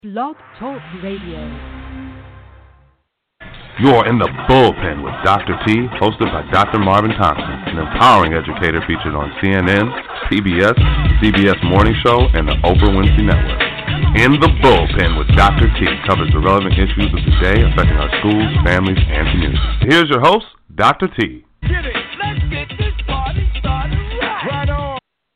Blog Talk Radio. You're in the bullpen with Dr. T, hosted by Dr. Marvin Thompson, an empowering educator featured on CNN, PBS, CBS Morning Show, and the Oprah Winfrey Network. In the bullpen with Dr. T covers the relevant issues of the day affecting our schools, families, and communities. Here's your host, Dr. T. Get it. Let's get this party started right on.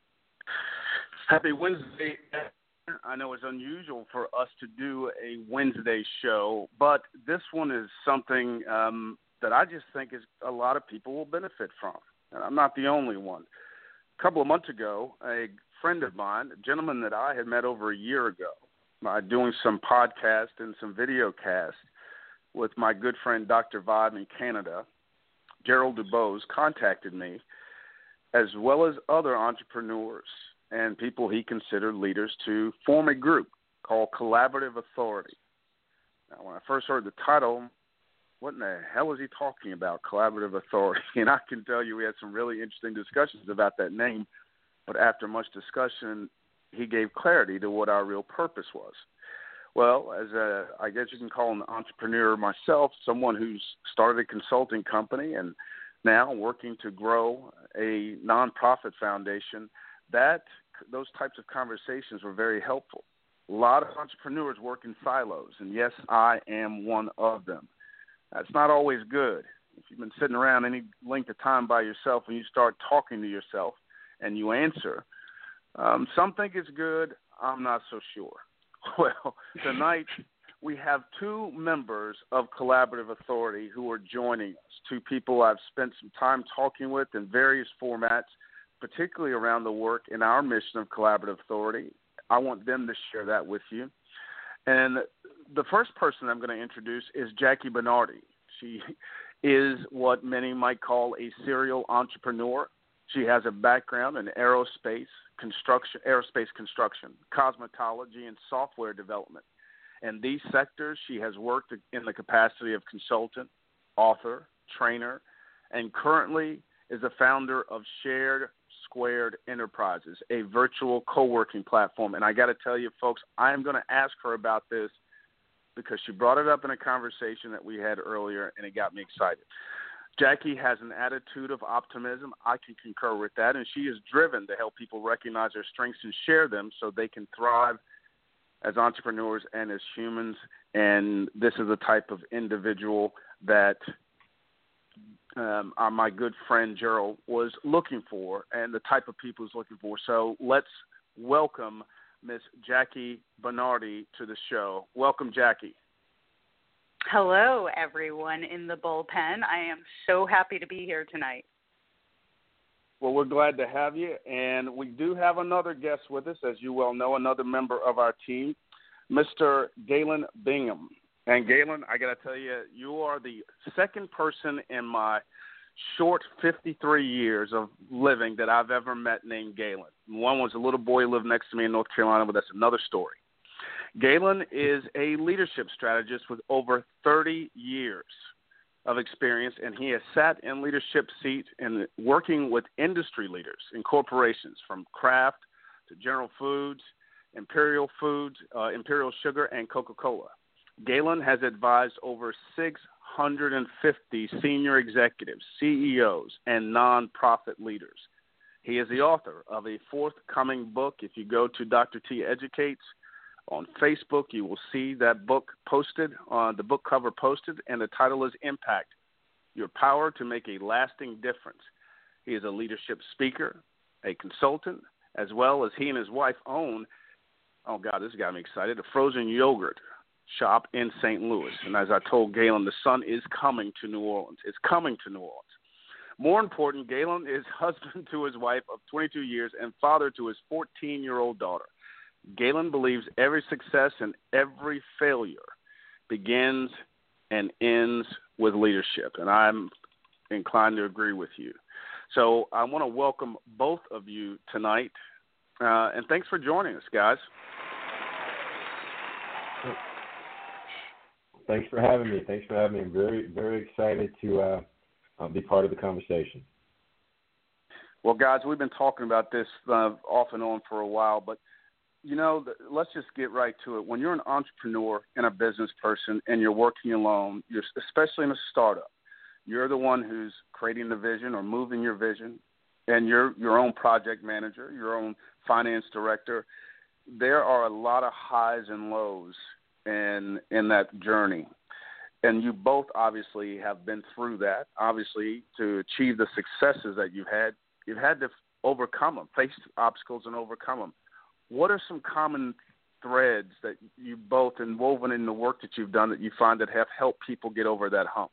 Happy Wednesday. I know it's unusual for us to do a Wednesday show, but this one is something that I just think is a lot of people will benefit from. And I'm not the only one. A couple of months ago, a friend of mine, a gentleman that I had met over a year ago, doing some podcast and some video cast with my good friend Dr. Vibe in Canada, Gerald DuBose, contacted me, as well as other entrepreneurs and people he considered leaders, to form a group called Collaborative Authority. Now, when I first heard the title, what in the hell is he talking about, Collaborative Authority? And I can tell you we had some really interesting discussions about that name, but after much discussion, he gave clarity to what our real purpose was. Well, as I guess you can call an entrepreneur myself, someone who's started a consulting company and now working to grow a nonprofit foundation, those types of conversations were very helpful. A lot of entrepreneurs work in silos, and yes, I am one of them. That's not always good. If you've been sitting around any length of time by yourself and you start talking to yourself and you answer, some think it's good. I'm not so sure. Well, tonight we have two members of Collaborative Authority who are joining us, two people I've spent some time talking with in various formats, particularly around the work in our mission of Collaborative Authority. I want them to share that with you. And the first person I'm going to introduce is Jackie Bernardi. She is what many might call a serial entrepreneur. She has a background in aerospace construction, cosmetology, and software development. In these sectors, she has worked in the capacity of consultant, author, trainer, and currently is the founder of Shared Squared Enterprises, a virtual co-working platform. And I got to tell you, folks, I am going to ask her about this because she brought it up in a conversation that we had earlier, and it got me excited. Jackie has an attitude of optimism. I can concur with that, and she is driven to help people recognize their strengths and share them so they can thrive as entrepreneurs and as humans. And this is the type of individual that my good friend Gerald was looking for, and the type of people he's looking for. So let's welcome Miss Jackie Bernardi to the show. Welcome, Jackie. Hello, everyone in the bullpen. I am so happy to be here tonight. Well, we're glad to have you, and we do have another guest with us, as you well know, another member of our team, Mr. Galen Bingham. And Galen, I got to tell you, you are the second person in my short 53 years of living that I've ever met named Galen. One was a little boy who lived next to me in North Carolina, but that's another story. Galen is a leadership strategist with over 30 years of experience, and he has sat in leadership seats and working with industry leaders in corporations from Kraft to General Foods, Imperial Sugar, and Coca-Cola. Galen has advised over 650 senior executives, CEOs, and nonprofit leaders. He is the author of a forthcoming book. If you go to Dr. T Educates on Facebook, you will see that book posted, the book cover posted, and the title is Impact, Your Power to Make a Lasting Difference. He is a leadership speaker, a consultant, as well as he and his wife own, oh God, this got me excited, a frozen yogurt shop in St. Louis. And as I told Galen, the sun is coming to New Orleans. It's coming to New Orleans. More important, Galen is husband to his wife of 22 years and father to his 14-year-old daughter. Galen believes every success and every failure begins and ends with leadership, and I'm inclined to agree with you. So I want to welcome both of you tonight, and thanks for joining us, guys. Thanks for having me. I'm very, very excited to be part of the conversation. Well, guys, we've been talking about this off and on for a while, but let's just get right to it. When you're an entrepreneur and a business person and you're working alone, especially in a startup, you're the one who's creating the vision or moving your vision, and you're your own project manager, your own finance director. There are a lot of highs and lows in that journey. And you both obviously have been through that. Obviously, to achieve the successes that you've had to overcome them, face obstacles and overcome them. What are some common threads that you both woven in the work that you've done that you find that have helped people get over that hump?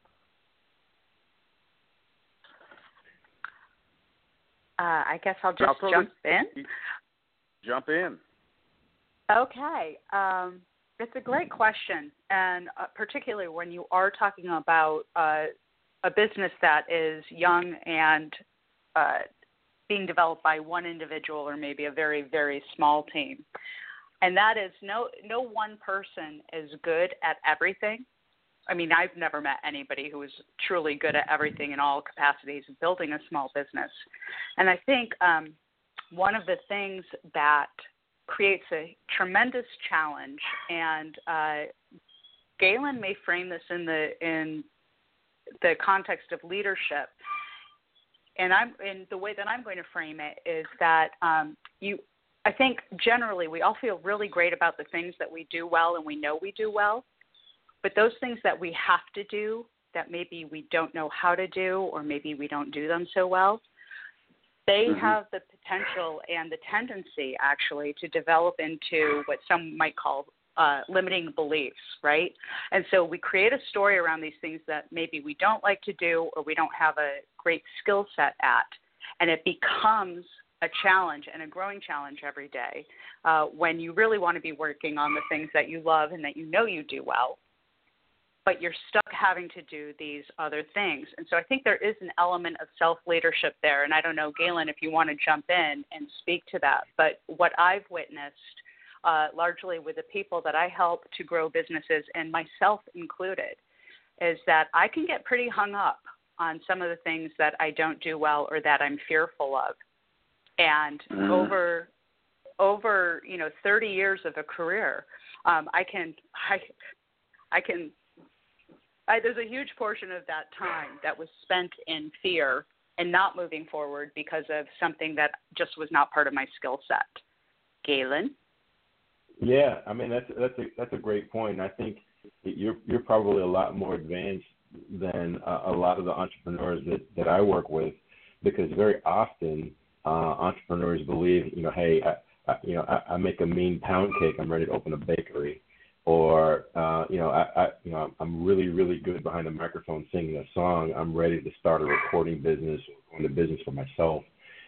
I guess I'll just jump in. Jump in. Okay. It's a great question, and particularly when you are talking about a business that is young and being developed by one individual or maybe a very, very small team. And that is no one person is good at everything. I mean, I've never met anybody who is truly good at everything in all capacities of building a small business. And I think one of the things that creates a tremendous challenge, and Galen may frame this in the context of leadership, and the way that I'm going to frame it is that I think generally we all feel really great about the things that we do well and we know we do well, but those things that we have to do that maybe we don't know how to do or maybe we don't do them so well, they have the potential and the tendency actually to develop into what some might call limiting beliefs, right? And so we create a story around these things that maybe we don't like to do or we don't have a great skill set at, and it becomes a challenge and a growing challenge every day when you really want to be working on the things that you love and that you know you do well, but you're stuck having to do these other things. And so I think there is an element of self-leadership there, and I don't know, Galen, if you want to jump in and speak to that, but what I've witnessed largely with the people that I help to grow businesses, and myself included, is that I can get pretty hung up on some of the things that I don't do well or that I'm fearful of. And over 30 years of a career, there's a huge portion of that time that was spent in fear and not moving forward because of something that just was not part of my skill set. Galen? Yeah, I mean that's a great point. I think you're probably a lot more advanced than a lot of the entrepreneurs that I work with, because very often entrepreneurs believe, hey, I make a mean pound cake, I'm ready to open a bakery, or I'm really, really good behind the microphone singing a song, I'm ready to start a recording business or go into business for myself.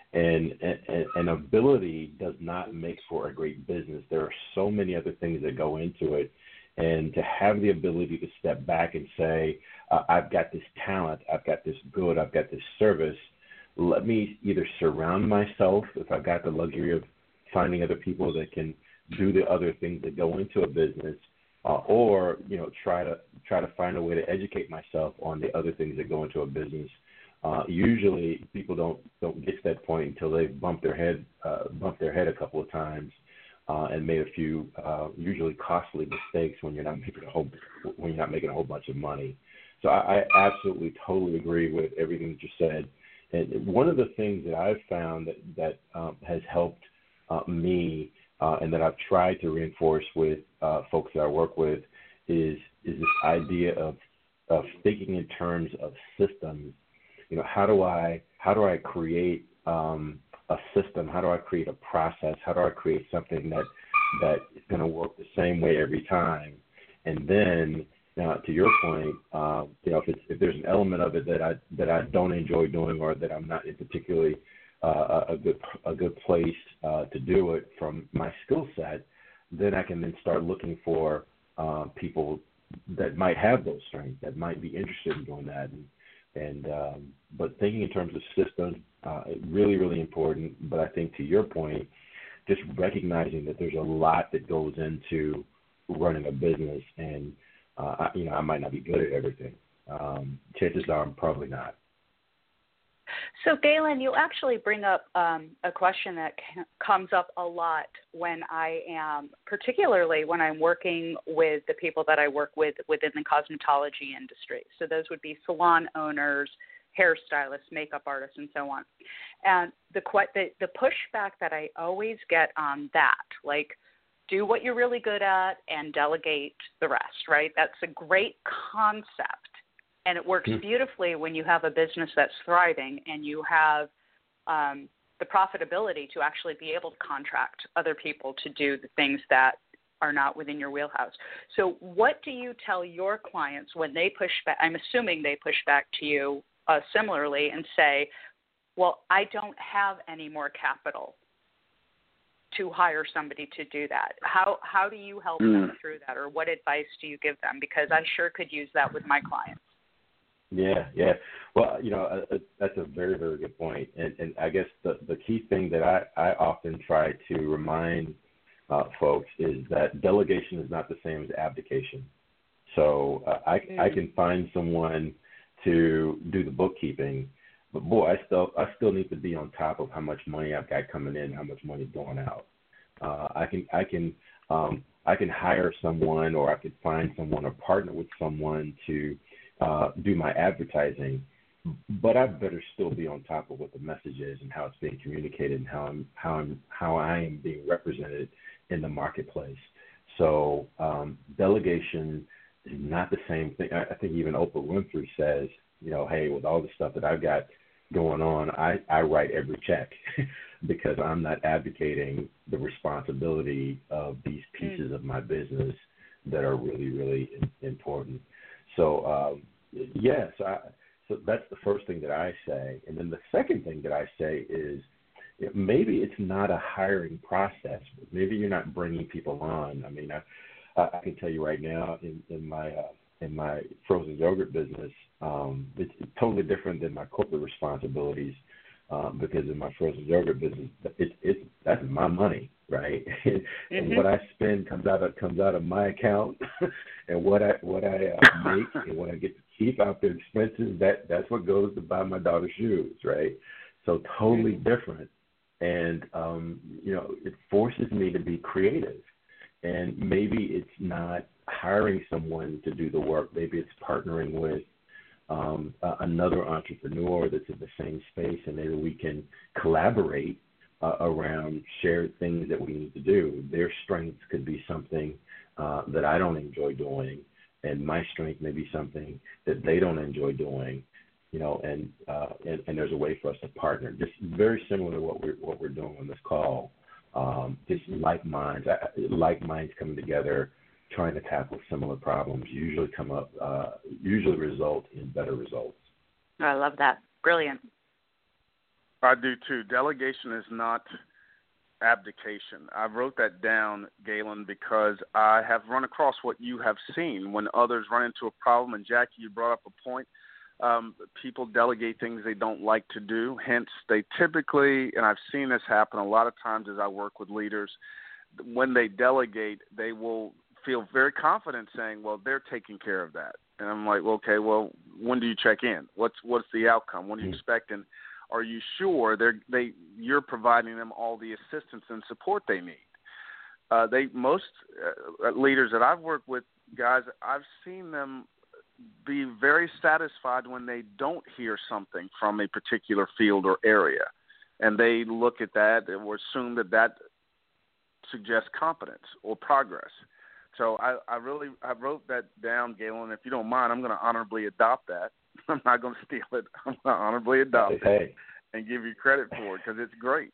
And ability does not make for a great business. There are so many other things that go into it. And to have the ability to step back and say, I've got this talent, I've got this good, I've got this service, let me either surround myself, if I've got the luxury of finding other people that can do the other things that go into a business, or try to find a way to educate myself on the other things that go into a business. Usually people don't get to that point until they've bumped their head a couple of times and made a few usually costly mistakes when you're not making a whole bunch of money. So I absolutely totally agree with everything that you said. And one of the things that I've found that has helped me and that I've tried to reinforce with folks that I work with is this idea of thinking in terms of systems. How do I create a system? How do I create a process? How do I create something that is going to work the same way every time? And then, to your point, if there's an element of it that I don't enjoy doing, or that I'm not in particularly a good place to do it from my skill set, then I can then start looking for people that might have those strengths, that might be interested in doing that. But thinking in terms of systems, really, really important. But I think to your point, just recognizing that there's a lot that goes into running a business, and I might not be good at everything. Chances are I'm probably not. So, Galen, you actually bring up a question that comes up a lot when I am, particularly when I'm working with the people that I work with within the cosmetology industry. So those would be salon owners, hairstylists, makeup artists, and so on. And the pushback that I always get on that, like, do what you're really good at and delegate the rest, right? That's a great concept. And it works beautifully when you have a business that's thriving and you have the profitability to actually be able to contract other people to do the things that are not within your wheelhouse. So what do you tell your clients when they push back? I'm assuming they push back to you similarly and say, well, I don't have any more capital to hire somebody to do that. How do you help them through that, or what advice do you give them? Because I sure could use that with my clients. Yeah. Well, that's a very, very good point. And I guess the key thing that I often try to remind folks is that delegation is not the same as abdication. So I can find someone to do the bookkeeping, but boy, I still need to be on top of how much money I've got coming in, how much money going out. I can hire someone, or I could find someone or partner with someone to do my advertising, but I better still be on top of what the message is and how it's being communicated and how I am being represented in the marketplace. So delegation is not the same thing. I think even Oprah Winfrey says, hey, with all the stuff that I've got going on, I write every check because I'm not advocating the responsibility of these pieces of my business that are really, really important. So, so that's the first thing that I say. And then the second thing that I say is maybe it's not a hiring process. Maybe you're not bringing people on. I mean, I can tell you right now in my frozen yogurt business, it's totally different than my corporate responsibilities because in my frozen yogurt business, that's my money, right? And what I spend comes out of my account, and what I make and what I get to keep after expenses, that's what goes to buy my daughter's shoes, right? So totally different, and it forces me to be creative. And maybe it's not hiring someone to do the work. Maybe it's partnering with another entrepreneur that's in the same space, and maybe we can collaborate around shared things that we need to do. Their strengths could be something that I don't enjoy doing, and my strength may be something that they don't enjoy doing. And there's a way for us to partner. Just very similar to what we're doing on this call. Just like minds coming together, trying to tackle similar problems usually result in better results. I love that. Brilliant. I do too. Delegation is not abdication. I wrote that down, Galen, because I have run across what you have seen when others run into a problem. And Jackie, you brought up a point. People delegate things they don't like to do. Hence, they typically, and I've seen this happen a lot of times as I work with leaders, when they delegate, they will feel very confident saying, well, they're taking care of that. And I'm like, well, okay, well, when do you check in? What's the outcome? What are you expecting? Are you sure you're providing them all the assistance and support they need? Most leaders that I've worked with, guys, I've seen them be very satisfied when they don't hear something from a particular field or area, and they look at that or assume that suggests competence or progress. So I wrote that down, Galen. If you don't mind, I'm going to honorably adopt that. I'm not going to steal it. I'm going to honorably adopt it and give you credit for it because it's great.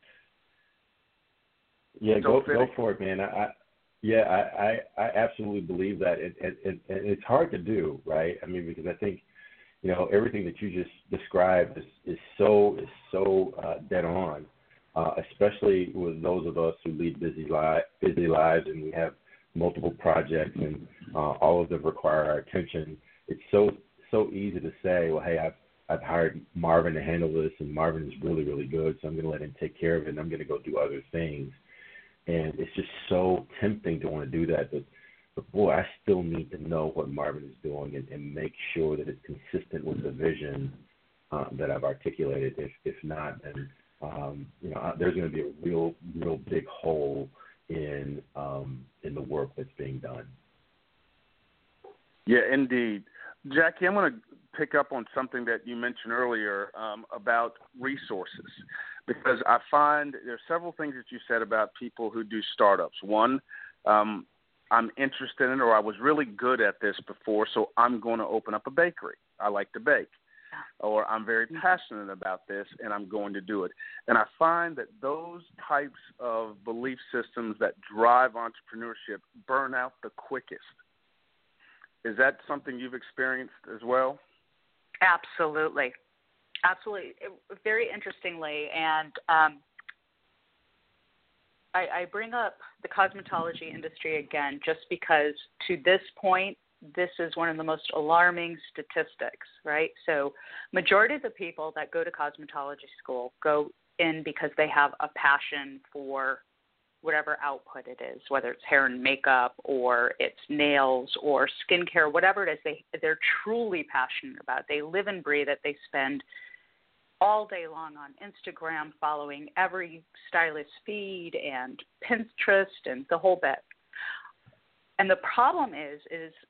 Yeah, go for it, man. I absolutely believe that, and it's hard to do, right? I mean, because I think, everything that you just described is so dead on, especially with those of us who lead busy lives, and we have multiple projects, and all of them require our attention. It's so easy to say, well, hey, I've hired Marvin to handle this, and Marvin is really, really good, so I'm going to let him take care of it, and I'm going to go do other things. And it's just so tempting to want to do that. But boy, I still need to know what Marvin is doing and make sure that it's consistent with the vision that I've articulated. If not, then there's going to be a real big hole in the work that's being done. Yeah, indeed. Jackie, I'm going to pick up on something that you mentioned earlier about resources, because I find there are several things that you said about people who do startups. One, I'm interested in it, or I was really good at this before, so I'm going to open up a bakery. I like to bake. Or I'm very passionate about this, and I'm going to do it. And I find that those types of belief systems that drive entrepreneurship burn out the quickest. Is that something you've experienced as well? Absolutely. Very interestingly, and I bring up the cosmetology industry again just because to this point, this is one of the most alarming statistics, right? So majority of the people that go to cosmetology school go in because they have a passion for whatever output it is, whether it's hair and makeup or it's nails or skincare, whatever it is, they're truly passionate about it. They live and breathe it. They spend all day long on Instagram following every stylist feed and Pinterest and the whole bit. And the problem is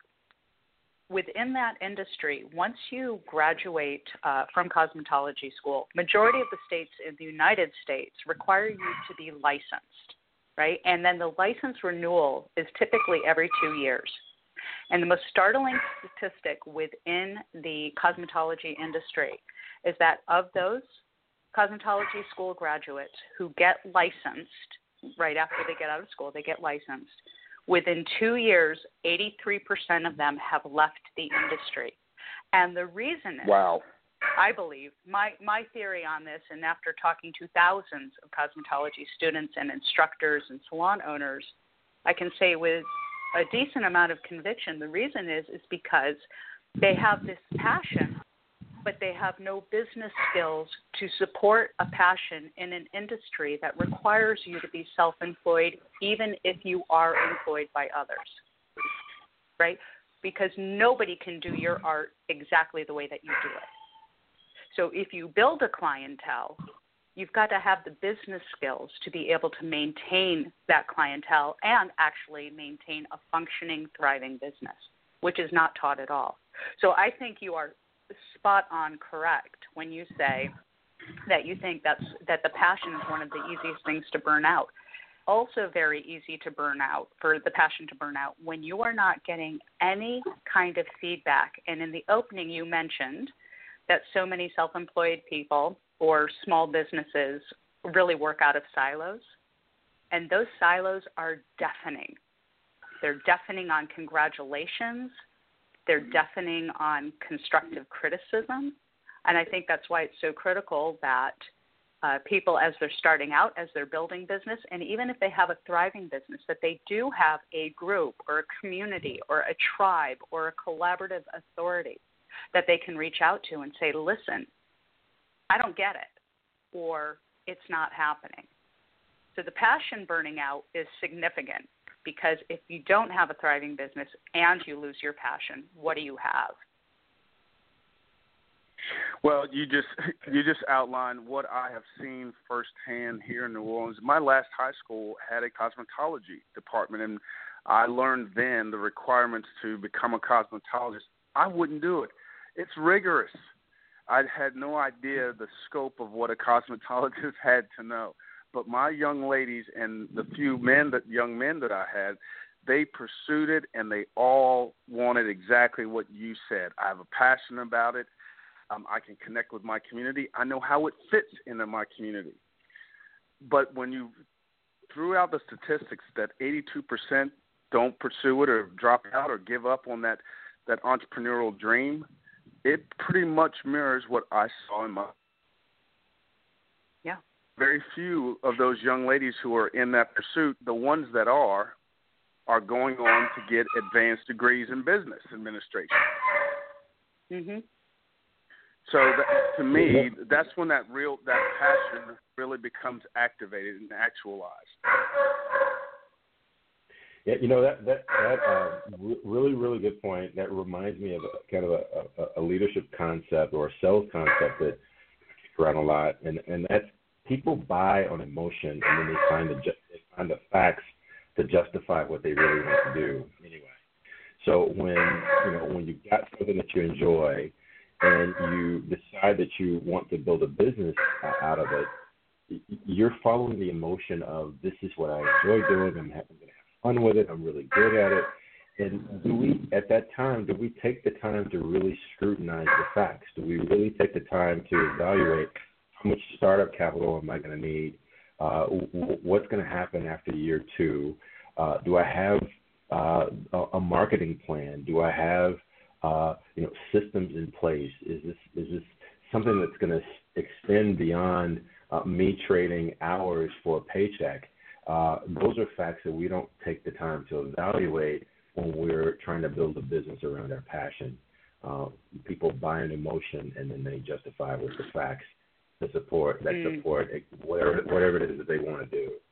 within that industry, once you graduate from cosmetology school, majority of the states in the United States require you to be licensed, right? And then the license renewal is typically every 2 years. And the most startling statistic within the cosmetology industry is that of those cosmetology school graduates who get licensed right after they get out of school, they get licensed. Within 2 years, 83% of them have left the industry. And the reason is, wow, I believe, my theory on this, and after talking to thousands of cosmetology students and instructors and salon owners, I can say with a decent amount of conviction, the reason is because they have this passion, but they have no business skills to support a passion in an industry that requires you to be self-employed, even if you are employed by others, right? Because nobody can do your art exactly the way that you do it. So if you build a clientele, you've got to have the business skills to be able to maintain that clientele and actually maintain a functioning, thriving business, which is not taught at all. So I think you are spot on correct when you say that you think that the passion is one of the easiest things to burn out. Also very easy to burn out, for the passion to burn out, when you are not getting any kind of feedback. And in the opening you mentioned that so many self-employed people or small businesses really work out of silos. And those silos are deafening. They're deafening on congratulations. They're deafening on constructive criticism. And I think that's why it's so critical that people, as they're starting out, as they're building business, and even if they have a thriving business, that they do have a group or a community or a tribe or a collaborative authority that they can reach out to and say, listen, I don't get it, or it's not happening. So the passion burning out is significant, because if you don't have a thriving business and you lose your passion, what do you have? Well, you just outlined what I have seen firsthand here in New Orleans. My last high school had a cosmetology department, and I learned then the requirements to become a cosmetologist. I wouldn't do it. It's rigorous. I had no idea the scope of what a cosmetologist had to know. But my young ladies and the few young men that I had, they pursued it, and they all wanted exactly what you said. I have a passion about it. I can connect with my community. I know how it fits into my community. But when you threw out the statistics that 82% don't pursue it or drop out or give up on that entrepreneurial dream, it pretty much mirrors what I saw in my. Yeah. Very few of those young ladies who are in that pursuit, the ones that are going on to get advanced degrees in business administration. Mm-hmm. So to me, that's when that passion really becomes activated and actualized. Yeah, really, really good point. That reminds me of kind of a leadership concept or a sales concept that around a lot, and that's people buy on emotion, and then they find the facts to justify what they really want to do anyway. So when you've got something that you enjoy and you decide that you want to build a business out of it, you're following the emotion of this is what I enjoy doing. I'm going to have fun with it. I'm really good at it. And at that time, do we take the time to really scrutinize the facts? Do we really take the time to evaluate how much startup capital am I going to need? What's going to happen after year 2? Do I have a marketing plan? Do I have systems in place? Is this something that's going to extend beyond me trading hours for a paycheck? Those are facts that we don't take the time to evaluate when we're trying to build a business around our passion. People buy an emotion and then they justify with the facts to support whatever it is that they want to do.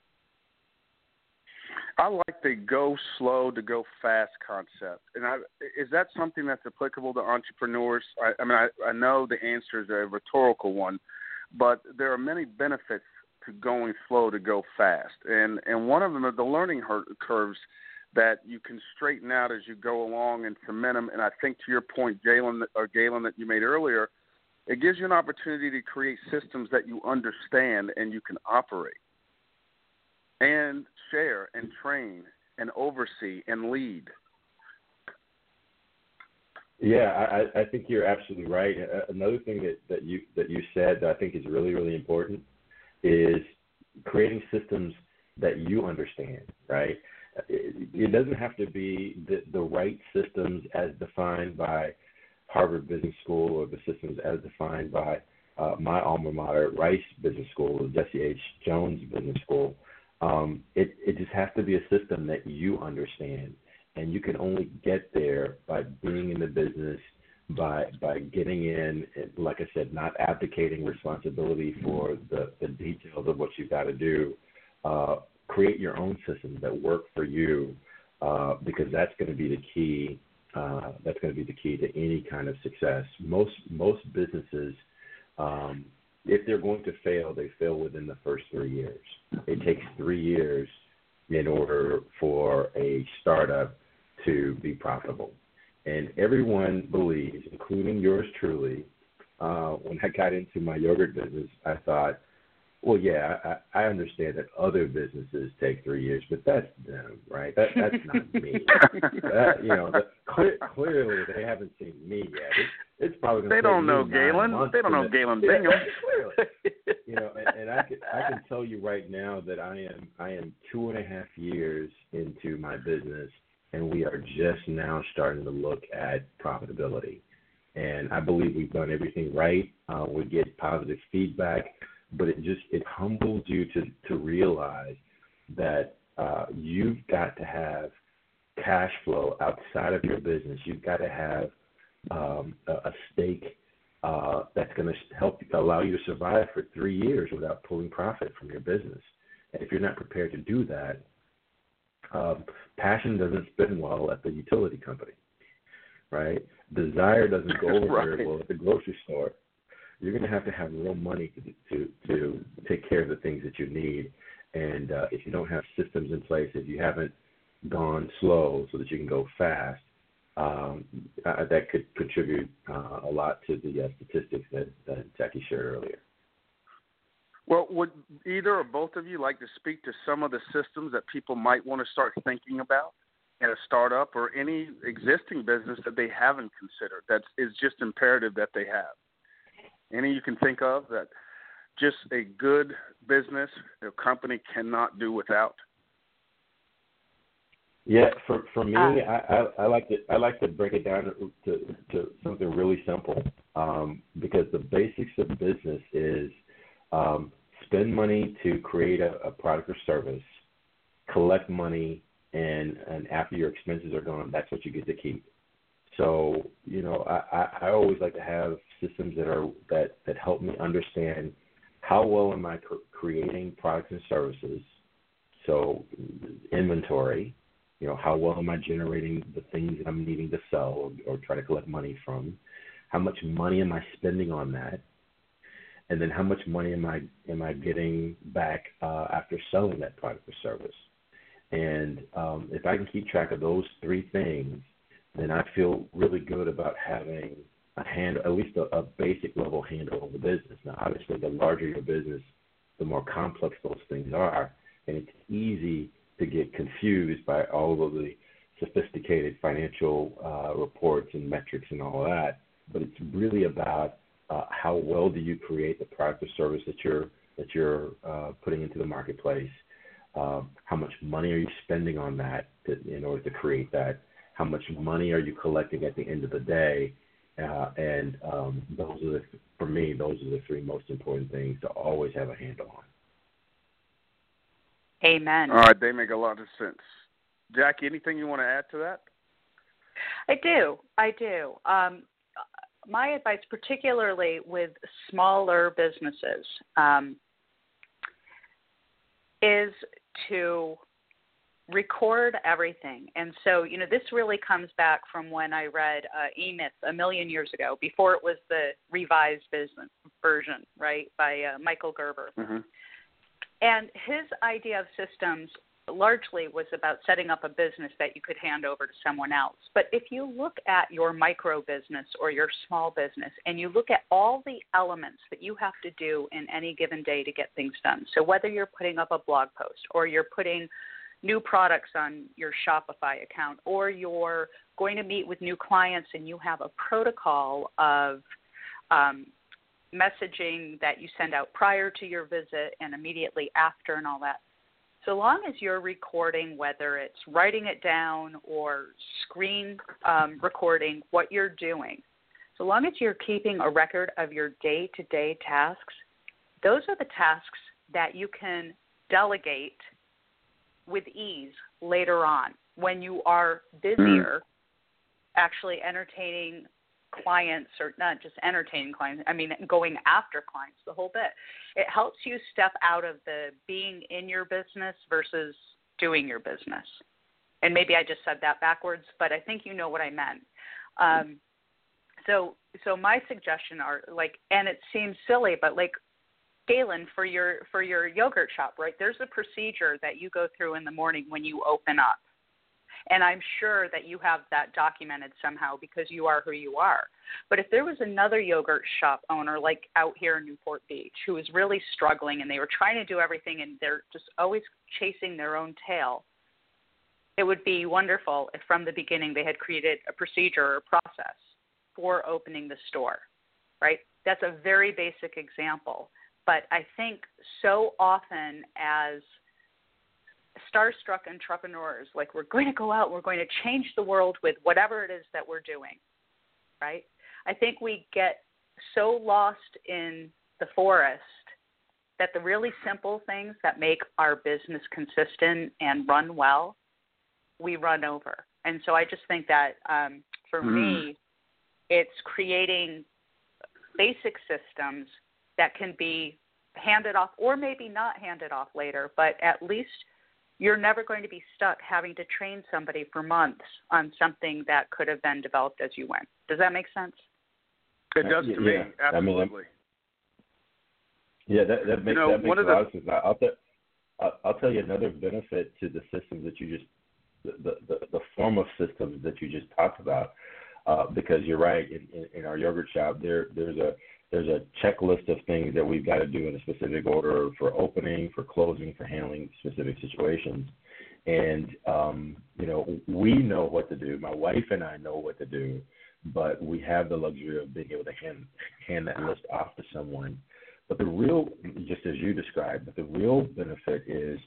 I like the go slow to go fast concept. And is that something that's applicable to entrepreneurs? I know the answer is a rhetorical one, but there are many benefits to going slow to go fast. And one of them are the learning curves that you can straighten out as you go along and cement them. And I think to your point, Galen, that you made earlier, it gives you an opportunity to create systems that you understand and you can operate and share and train and oversee and lead. Yeah, I think you're absolutely right. Another thing that you said that I think is really, really important is creating systems that you understand, right? It doesn't have to be the right systems as defined by Harvard Business School or the systems as defined by my alma mater, Rice Business School, or Jesse H. Jones Business School. It just has to be a system that you understand, and you can only get there by being in the business, by getting in, like I said, not abdicating responsibility for the details of what you've got to do. Create your own systems that work for you, because that's going to be the key. That's going to be the key to any kind of success. Most businesses, if they're going to fail, they fail within the first 3 years. It takes 3 years in order for a startup to be profitable. And everyone believes, including yours truly, when I got into my yogurt business, I thought, well, yeah, I understand that other businesses take 3 years, but that's them, right? That's not me. Clearly, they haven't seen me yet. It's probably going to take They don't know Galen. They don't know Galen Bingham. Clearly, and I can tell you right now that I am 2.5 years into my business, and we are just now starting to look at profitability. And I believe we've done everything right. We get positive feedback. But it humbles you to realize that you've got to have cash flow outside of your business. You've got to have a stake that's going to allow you to survive for 3 years without pulling profit from your business. And if you're not prepared to do that, passion doesn't spin well at the utility company, right? Desire doesn't go over very well at the grocery store. You're going to have real money to take care of the things that you need. And if you don't have systems in place, if you haven't gone slow so that you can go fast, that could contribute a lot to the statistics that Jackie shared earlier. Well, would either or both of you like to speak to some of the systems that people might want to start thinking about in a startup or any existing business that they haven't considered that is just imperative that they have? Any you can think of that just a good business, a company cannot do without? Yeah, for me, I like to break it down to something really simple, because the basics of business is spend money to create a product or service, collect money, and after your expenses are gone, that's what you get to keep. So, I always like to have systems that help me understand how well am I creating products and services. So inventory, how well am I generating the things that I'm needing to sell or try to collect money from? How much money am I spending on that? And then how much money am I getting back after selling that product or service? And if I can keep track of those three things, then I feel really good about having at least a basic level handle on the business. Now, obviously, the larger your business, the more complex those things are, and it's easy to get confused by all of the sophisticated financial reports and metrics and all of that. But it's really about how well do you create the product or service that you're putting into the marketplace. How much money are you spending on that in order to create that? How much money are you collecting at the end of the day? And for me, those are the three most important things to always have a handle on. Amen. All right, they make a lot of sense. Jackie, anything you want to add to that? I do. My advice, particularly with smaller businesses, is to record everything. And so, this really comes back from when I read E-Myth a million years ago, before it was the revised business version, right, by Michael Gerber. Mm-hmm. And his idea of systems largely was about setting up a business that you could hand over to someone else. But if you look at your micro business or your small business and you look at all the elements that you have to do in any given day to get things done, so whether you're putting up a blog post or you're putting new products on your Shopify account or you're going to meet with new clients and you have a protocol of messaging that you send out prior to your visit and immediately after and all that, so long as you're recording, whether it's writing it down or screen recording what you're doing, so long as you're keeping a record of your day-to-day tasks, those are the tasks that you can delegate with ease later on when you are busier actually entertaining clients, or not just entertaining clients, going after clients, the whole bit. It helps you step out of the being in your business versus doing your business. And maybe I just said that backwards, but I think you know what I meant. So my suggestion are and it seems silly, but Galen, for your yogurt shop, right? There's a procedure that you go through in the morning when you open up. And I'm sure that you have that documented somehow because you are who you are. But if there was another yogurt shop owner out here in Newport Beach who was really struggling and they were trying to do everything and they're just always chasing their own tail, it would be wonderful if from the beginning they had created a procedure or process for opening the store, right? That's a very basic example. But I think so often as starstruck entrepreneurs, we're going to go out, we're going to change the world with whatever it is that we're doing, right? I think we get so lost in the forest that the really simple things that make our business consistent and run well, we run over. And so I just think that for me, it's creating basic systems that can be handed off or maybe not handed off later, but at least you're never going to be stuck having to train somebody for months on something that could have been developed as you went. Does that make sense? It does to me, absolutely. That makes a lot of sense. I'll tell you another benefit to the systems that you just, the form of systems that you just talked about, because you're right. In our yogurt shop, there's a checklist of things that we've got to do in a specific order for opening, for closing, for handling specific situations. And, we know what to do. My wife and I know what to do, but we have the luxury of being able to hand that list off to someone. But the real, just as you described, the real benefit is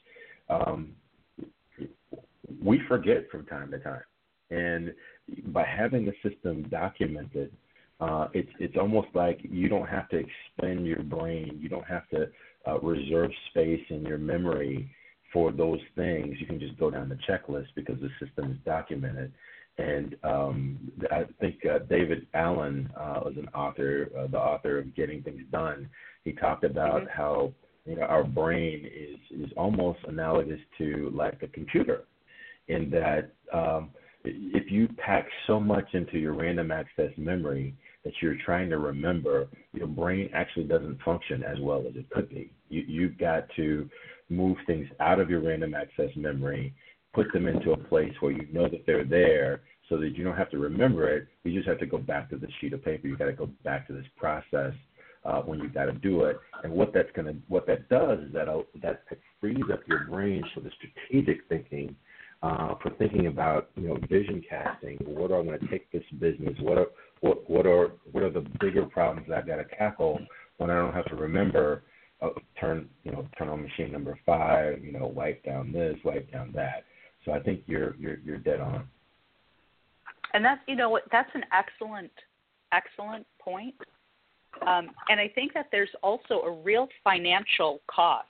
we forget from time to time. And by having the system documented, it's almost like you don't have to expend your brain. You don't have to reserve space in your memory for those things. You can just go down the checklist because the system is documented. And I think David Allen was an author, the author of Getting Things Done. He talked about how our brain is almost analogous to like a computer. in that if you pack so much into your random access memory that you're trying to remember, your brain actually doesn't function as well as it could be. You've got to move things out of your random access memory, put them into a place where you know that they're there so that you don't have to remember it. You just have to go back to the sheet of paper. You got to go back to this process when you got to do it. And what that does is that frees up your brain for the strategic thinking, for thinking about vision casting. What am I going to take this business? What are the bigger problems that I've got to tackle when I don't have to remember? Turn on machine number 5. Wipe down this, wipe down that. So I think you're dead on. And that's that's an excellent point. And I think that there's also a real financial cost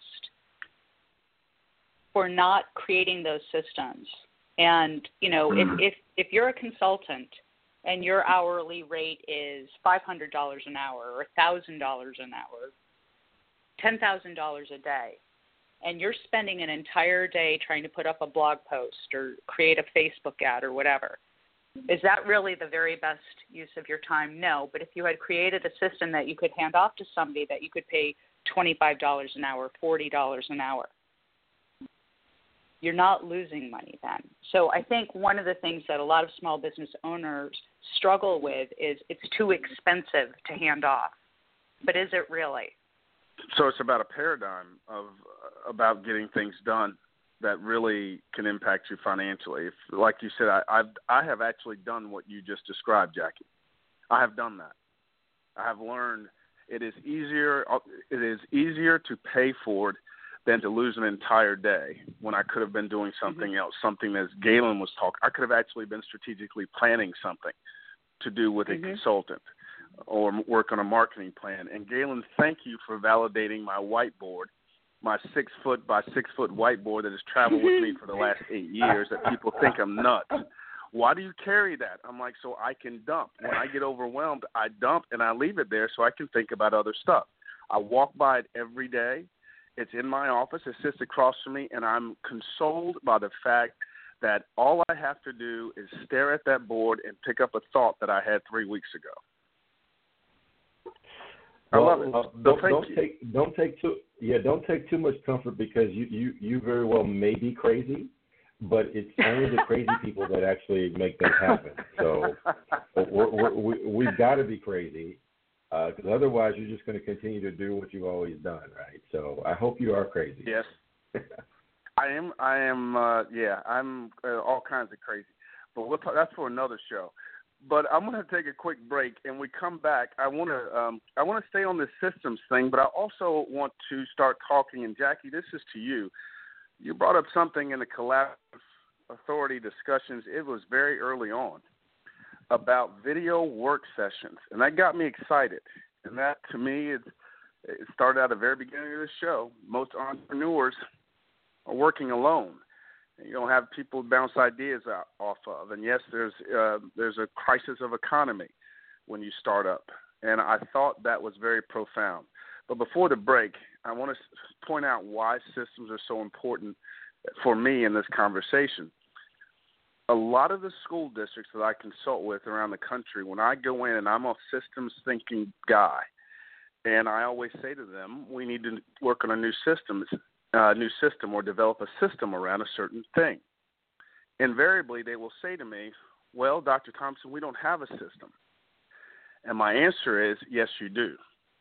for not creating those systems. And if you're a consultant and your hourly rate is $500 an hour or $1,000 an hour, $10,000 a day, and you're spending an entire day trying to put up a blog post or create a Facebook ad or whatever, is that really the very best use of your time? No. But if you had created a system that you could hand off to somebody that you could pay $25 an hour, $40 an hour, you're not losing money then. So I think one of the things that a lot of small business owners struggle with is it's too expensive to hand off. But is it really? So it's about a paradigm about getting things done that really can impact you financially. If, like you said, I have actually done what you just described, Jackie. I have done that. I have learned it is easier to pay for it than to lose an entire day when I could have been doing something else, something as Galen was talking. I could have actually been strategically planning something to do with a consultant or work on a marketing plan. And Galen, thank you for validating my whiteboard, my 6 foot by 6 foot whiteboard that has traveled with me for the last 8 years that people think I'm nuts. Why do you carry that? I'm like, so I can dump. When I get overwhelmed, I dump and I leave it there so I can think about other stuff. I walk by it every day. It's in my office. It sits across from me, and I'm consoled by the fact that all I have to do is stare at that board and pick up a thought that I had 3 weeks ago. I love it. Don't take too much comfort because you very well may be crazy, but it's only the crazy people that actually make things happen. So we've got to be crazy because otherwise you're just going to continue to do what you've always done, right? So I hope you are crazy. Yes, I am. I'm all kinds of crazy, but that's for another show. But I'm going to take a quick break, and we come back. I want to stay on this systems thing, but I also want to start talking. And Jackie, this is to you. You brought up something in the collaborative authority discussions. It was very early on about video work sessions, and that got me excited. And that, to me, it started at the very beginning of the show. Most entrepreneurs are working alone. You don't have people bounce ideas off of. And, yes, there's a crisis of economy when you start up. And I thought that was very profound. But before the break, I want to point out why systems are so important for me in this conversation. A lot of the school districts that I consult with around the country, when I go in and I'm a systems thinking guy, and I always say to them, we need to work on a new system or develop a system around a certain thing. Invariably, they will say to me, well, Dr. Thompson, we don't have a system. And my answer is, yes, you do.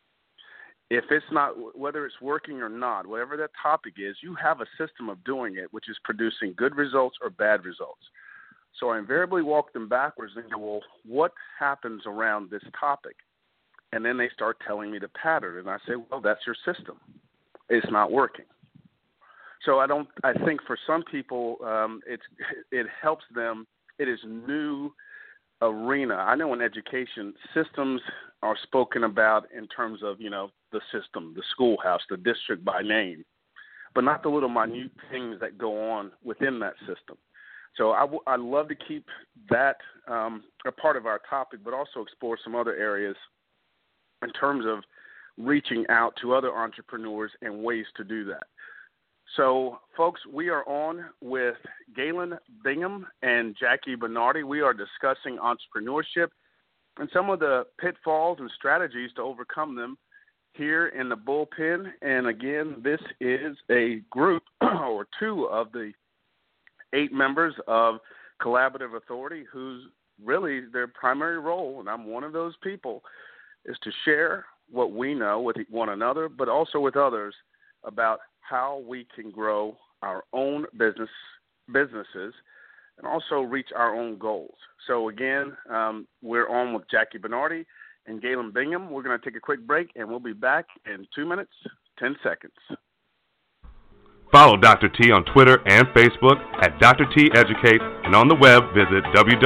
If it's not, whether it's working or not, whatever that topic is, you have a system of doing it, which is producing good results or bad results. So I invariably walk them backwards and go, well, what happens around this topic? And then they start telling me the pattern. And I say, well, that's your system. It's not working. So I think for some people, it helps them. It is new arena. I know in education, systems are spoken about in terms of, the system, the schoolhouse, the district by name, but not the little minute things that go on within that system. So I love to keep that a part of our topic, but also explore some other areas in terms of reaching out to other entrepreneurs and ways to do that. So, folks, we are on with Galen Bingham and Jackie Bernardi. We are discussing entrepreneurship and some of the pitfalls and strategies to overcome them here in the bullpen. And again, this is a group or two of the 8 members of Collaborative Authority whose really their primary role, and I'm one of those people, is to share what we know with one another, but also with others about how we can grow our own businesses and also reach our own goals. So again, we're on with Jackie Bernardi and Galen Bingham. We're going to take a quick break, and we'll be back in 2 minutes, 10 seconds. Follow Dr. T on Twitter and Facebook at Dr. T Educate, and on the web, visit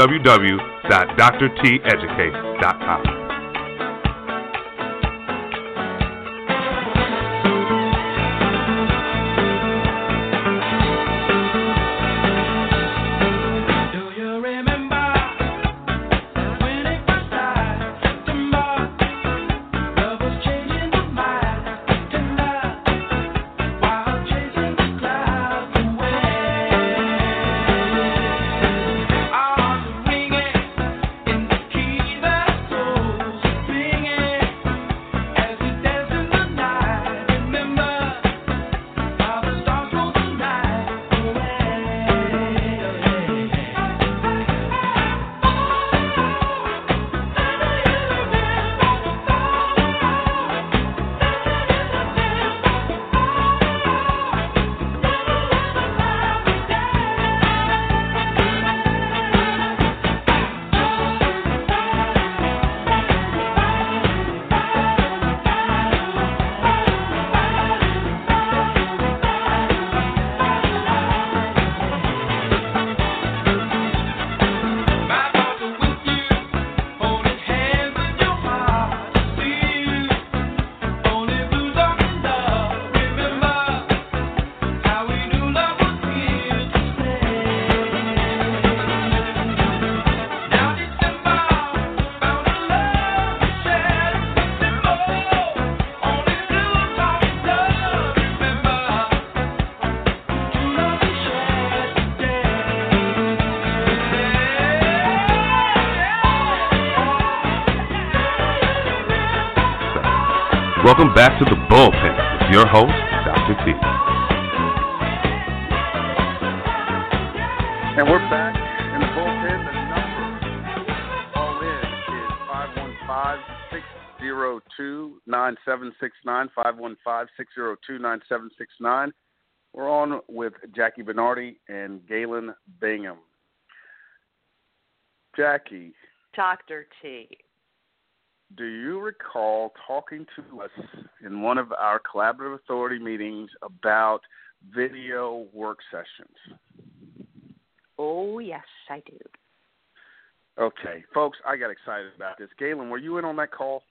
www.drteducate.com. Welcome back to the Bullpen with your host, Dr. T. And we're back in the bullpen. The number all in is 515-602-9769, 515-602-9769. We're on with Jackie Bernardi and Galen Bingham. Jackie. Dr. T. Do you recall talking to us in one of our Collaborative Authority meetings about video work sessions? Oh, yes, I do. Okay, folks, I got excited about this. Galen, were you in on that call?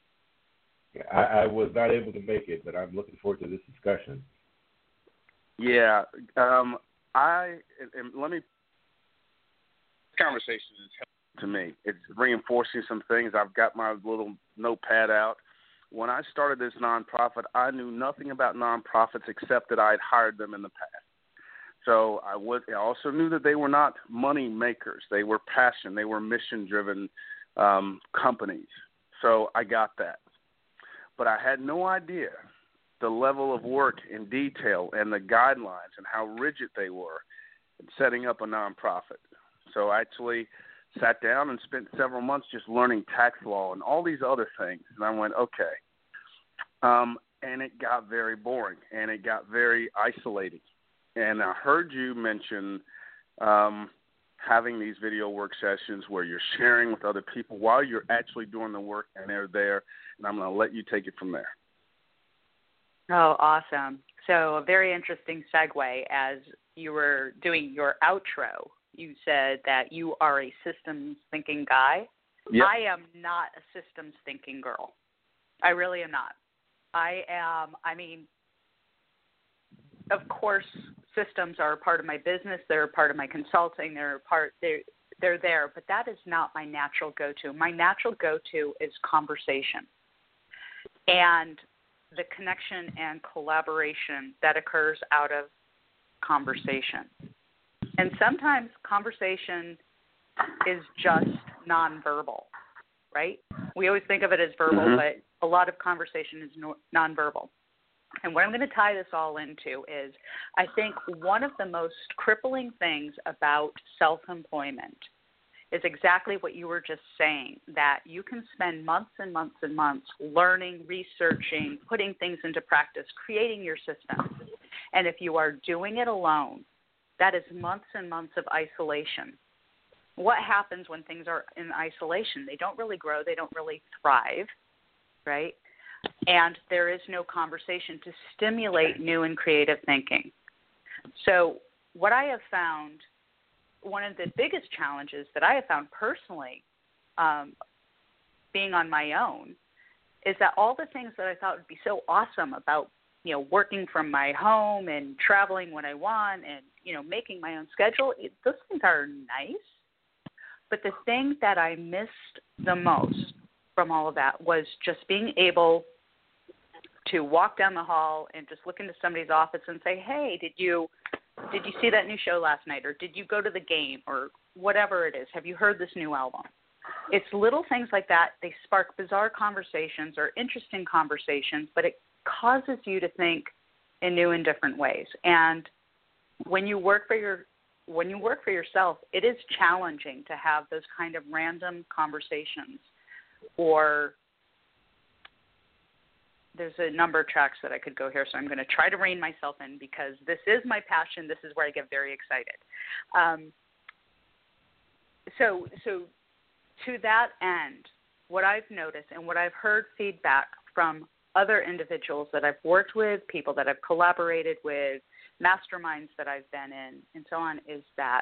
I was not able to make it, but I'm looking forward to this discussion. Yeah, let me. Conversation is helpful to me. It's reinforcing some things. I've got my little notepad out. When I started this nonprofit, I knew nothing about nonprofits except that I had hired them in the past. So I also knew that they were not money makers. They were passion. They were mission-driven companies. So I got that. But I had no idea the level of work in detail and the guidelines and how rigid they were in setting up a nonprofit. So I actually sat down and spent several months just learning tax law and all these other things. And I went, okay. And it got very boring, and it got very isolating. And I heard you mention having these video work sessions where you're sharing with other people while you're actually doing the work, and they're there. And I'm going to let you take it from there. Oh, awesome. So a very interesting segue. As you were doing your outro, you said that you are a systems thinking guy. Yep. I am not a systems thinking girl. I really am not. Of course, systems are a part of my business. They're a part of my consulting. They're there, but that is not my natural go-to. My natural go-to is conversation. And the connection and collaboration that occurs out of conversation. And sometimes conversation is just nonverbal, right? We always think of it as verbal, but a lot of conversation is nonverbal. And what I'm going to tie this all into is I think one of the most crippling things about self-employment is exactly what you were just saying, that you can spend months and months and months learning, researching, putting things into practice, creating your system. And if you are doing it alone, that is months and months of isolation. What happens when things are in isolation? They don't really grow. They don't really thrive, right? And there is no conversation to stimulate new and creative thinking. So what I have found, one of the biggest challenges that I have found personally being on my own is that all the things that I thought would be so awesome about, working from my home and traveling when I want and, making my own schedule, those things are nice. But the thing that I missed the most from all of that was just being able to walk down the hall and just look into somebody's office and say, hey, did you see that new show last night? Or did you go to the game? Or whatever it is. Have you heard this new album? It's little things like that. They spark bizarre conversations or interesting conversations, but it causes you to think in new and different ways. And when you work for yourself, it is challenging to have those kind of random conversations. Or there's a number of tracks that I could go here, so I'm going to try to rein myself in because this is my passion. This is where I get very excited. So to that end, what I've noticed and what I've heard feedback from other individuals that I've worked with, people that I've collaborated with, masterminds that I've been in, and so on, is that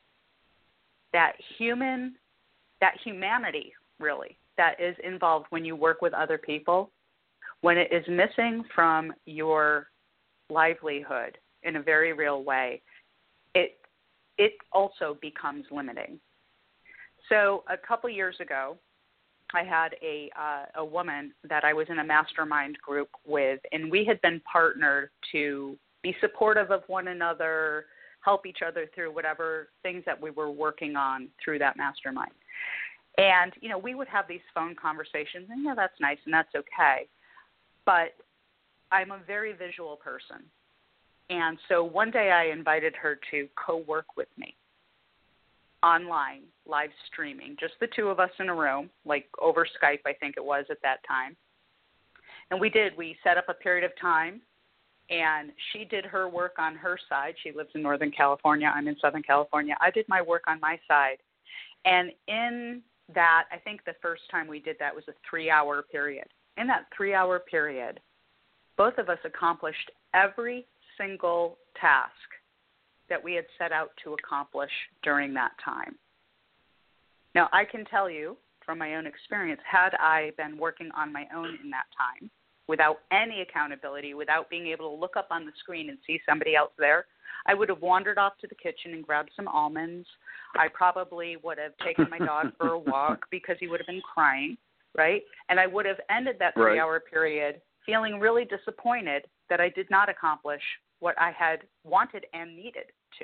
humanity, really, that is involved when you work with other people, when it is missing from your livelihood in a very real way, it also becomes limiting. So a couple years ago, I had a woman that I was in a mastermind group with, and we had been partnered to be supportive of one another, help each other through whatever things that we were working on through that mastermind. And, we would have these phone conversations, and, that's nice and that's okay. But I'm a very visual person. And so one day I invited her to co-work with me online, live streaming, just the two of us in a room, like over Skype, I think it was at that time. And we set up a period of time, and she did her work on her side. She lives in Northern California. I'm in Southern California. I did my work on my side. And in that, I think the first time we did that was a 3-hour period. In that 3-hour period, both of us accomplished every single task that we had set out to accomplish during that time. Now, I can tell you from my own experience, had I been working on my own in that time, without any accountability, without being able to look up on the screen and see somebody else there, I would have wandered off to the kitchen and grabbed some almonds. I probably would have taken my dog for a walk because he would have been crying, right? And I would have ended that 3-hour period feeling really disappointed that I did not accomplish what I had wanted and needed to.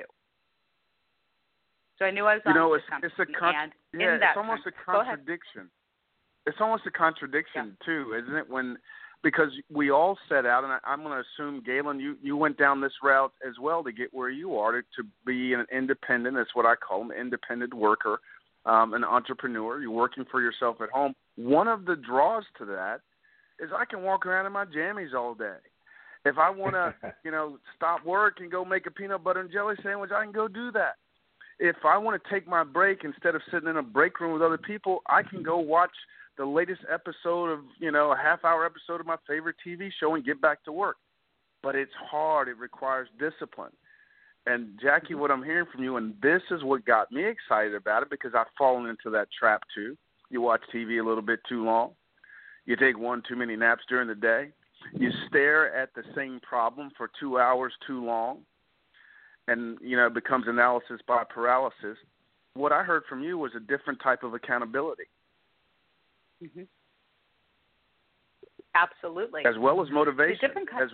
So I knew I was on it's almost a contradiction. It's almost a contradiction too, isn't it? Because we all set out, and I'm going to assume, Galen, you went down this route as well to get where you are, to be an independent, that's what I call them, independent worker, an entrepreneur. You're working for yourself at home. One of the draws to that is I can walk around in my jammies all day. If I want to, stop work and go make a peanut butter and jelly sandwich, I can go do that. If I want to take my break, instead of sitting in a break room with other people, I can go watch the latest episode of, a half-hour episode of my favorite TV show and get back to work. But it's hard. It requires discipline. And, Jackie, what I'm hearing from you, and this is what got me excited about it, because I've fallen into that trap too. You watch TV a little bit too long. You take one too many naps during the day. You stare at the same problem for 2 hours too long, and, it becomes analysis by paralysis. What I heard from you was a different type of accountability. Mm-hmm. Absolutely. As well as motivation. Yes.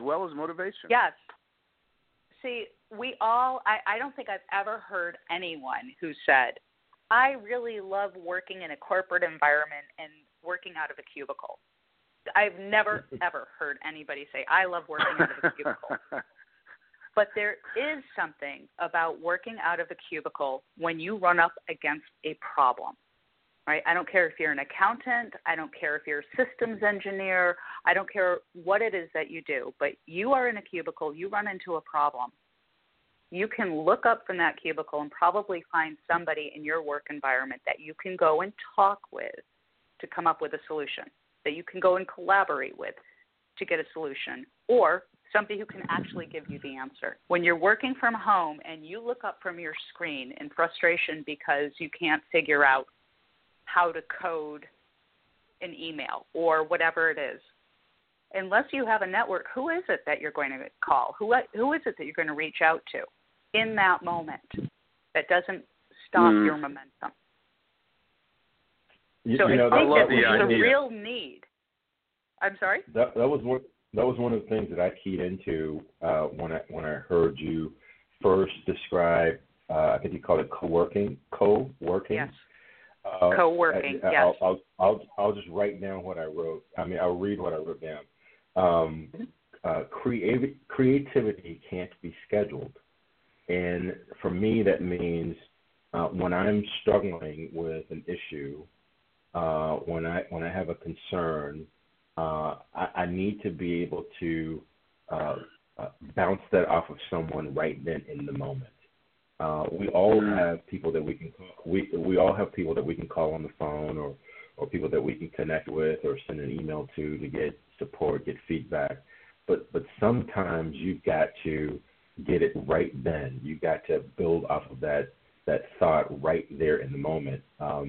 See, I don't think I've ever heard anyone who said, I really love working in a corporate environment and working out of a cubicle. I've never, ever heard anybody say, I love working out of a cubicle. But there is something about working out of a cubicle when you run up against a problem, right? I don't care if you're an accountant. I don't care if you're a systems engineer. I don't care what it is that you do. But you are in a cubicle. You run into a problem. You can look up from that cubicle and probably find somebody in your work environment that you can go and talk with to come up with a solution, that you can go and collaborate with to get a solution, or somebody who can actually give you the answer. When you're working from home and you look up from your screen in frustration because you can't figure out how to code an email or whatever it is, unless you have a network, who is it that you're going to call? Who is it that you're going to reach out to in that moment that doesn't stop your momentum? So I think it's a real need. I'm sorry? That was one of the things that I keyed into when I heard you first describe. I think you called it co-working. Yes. Co-working. Yes. I'll just write down what I wrote. I'll read what I wrote down. Creativity can't be scheduled, and for me that means when I'm struggling with an issue, when I have a concern. I need to be able to bounce that off of someone right then in the moment. We all have people that we can we all have people that we can call on the phone, or people that we can connect with or send an email to get support, get feedback. But sometimes you've got to get it right then. You've got to build off of that thought right there in the moment.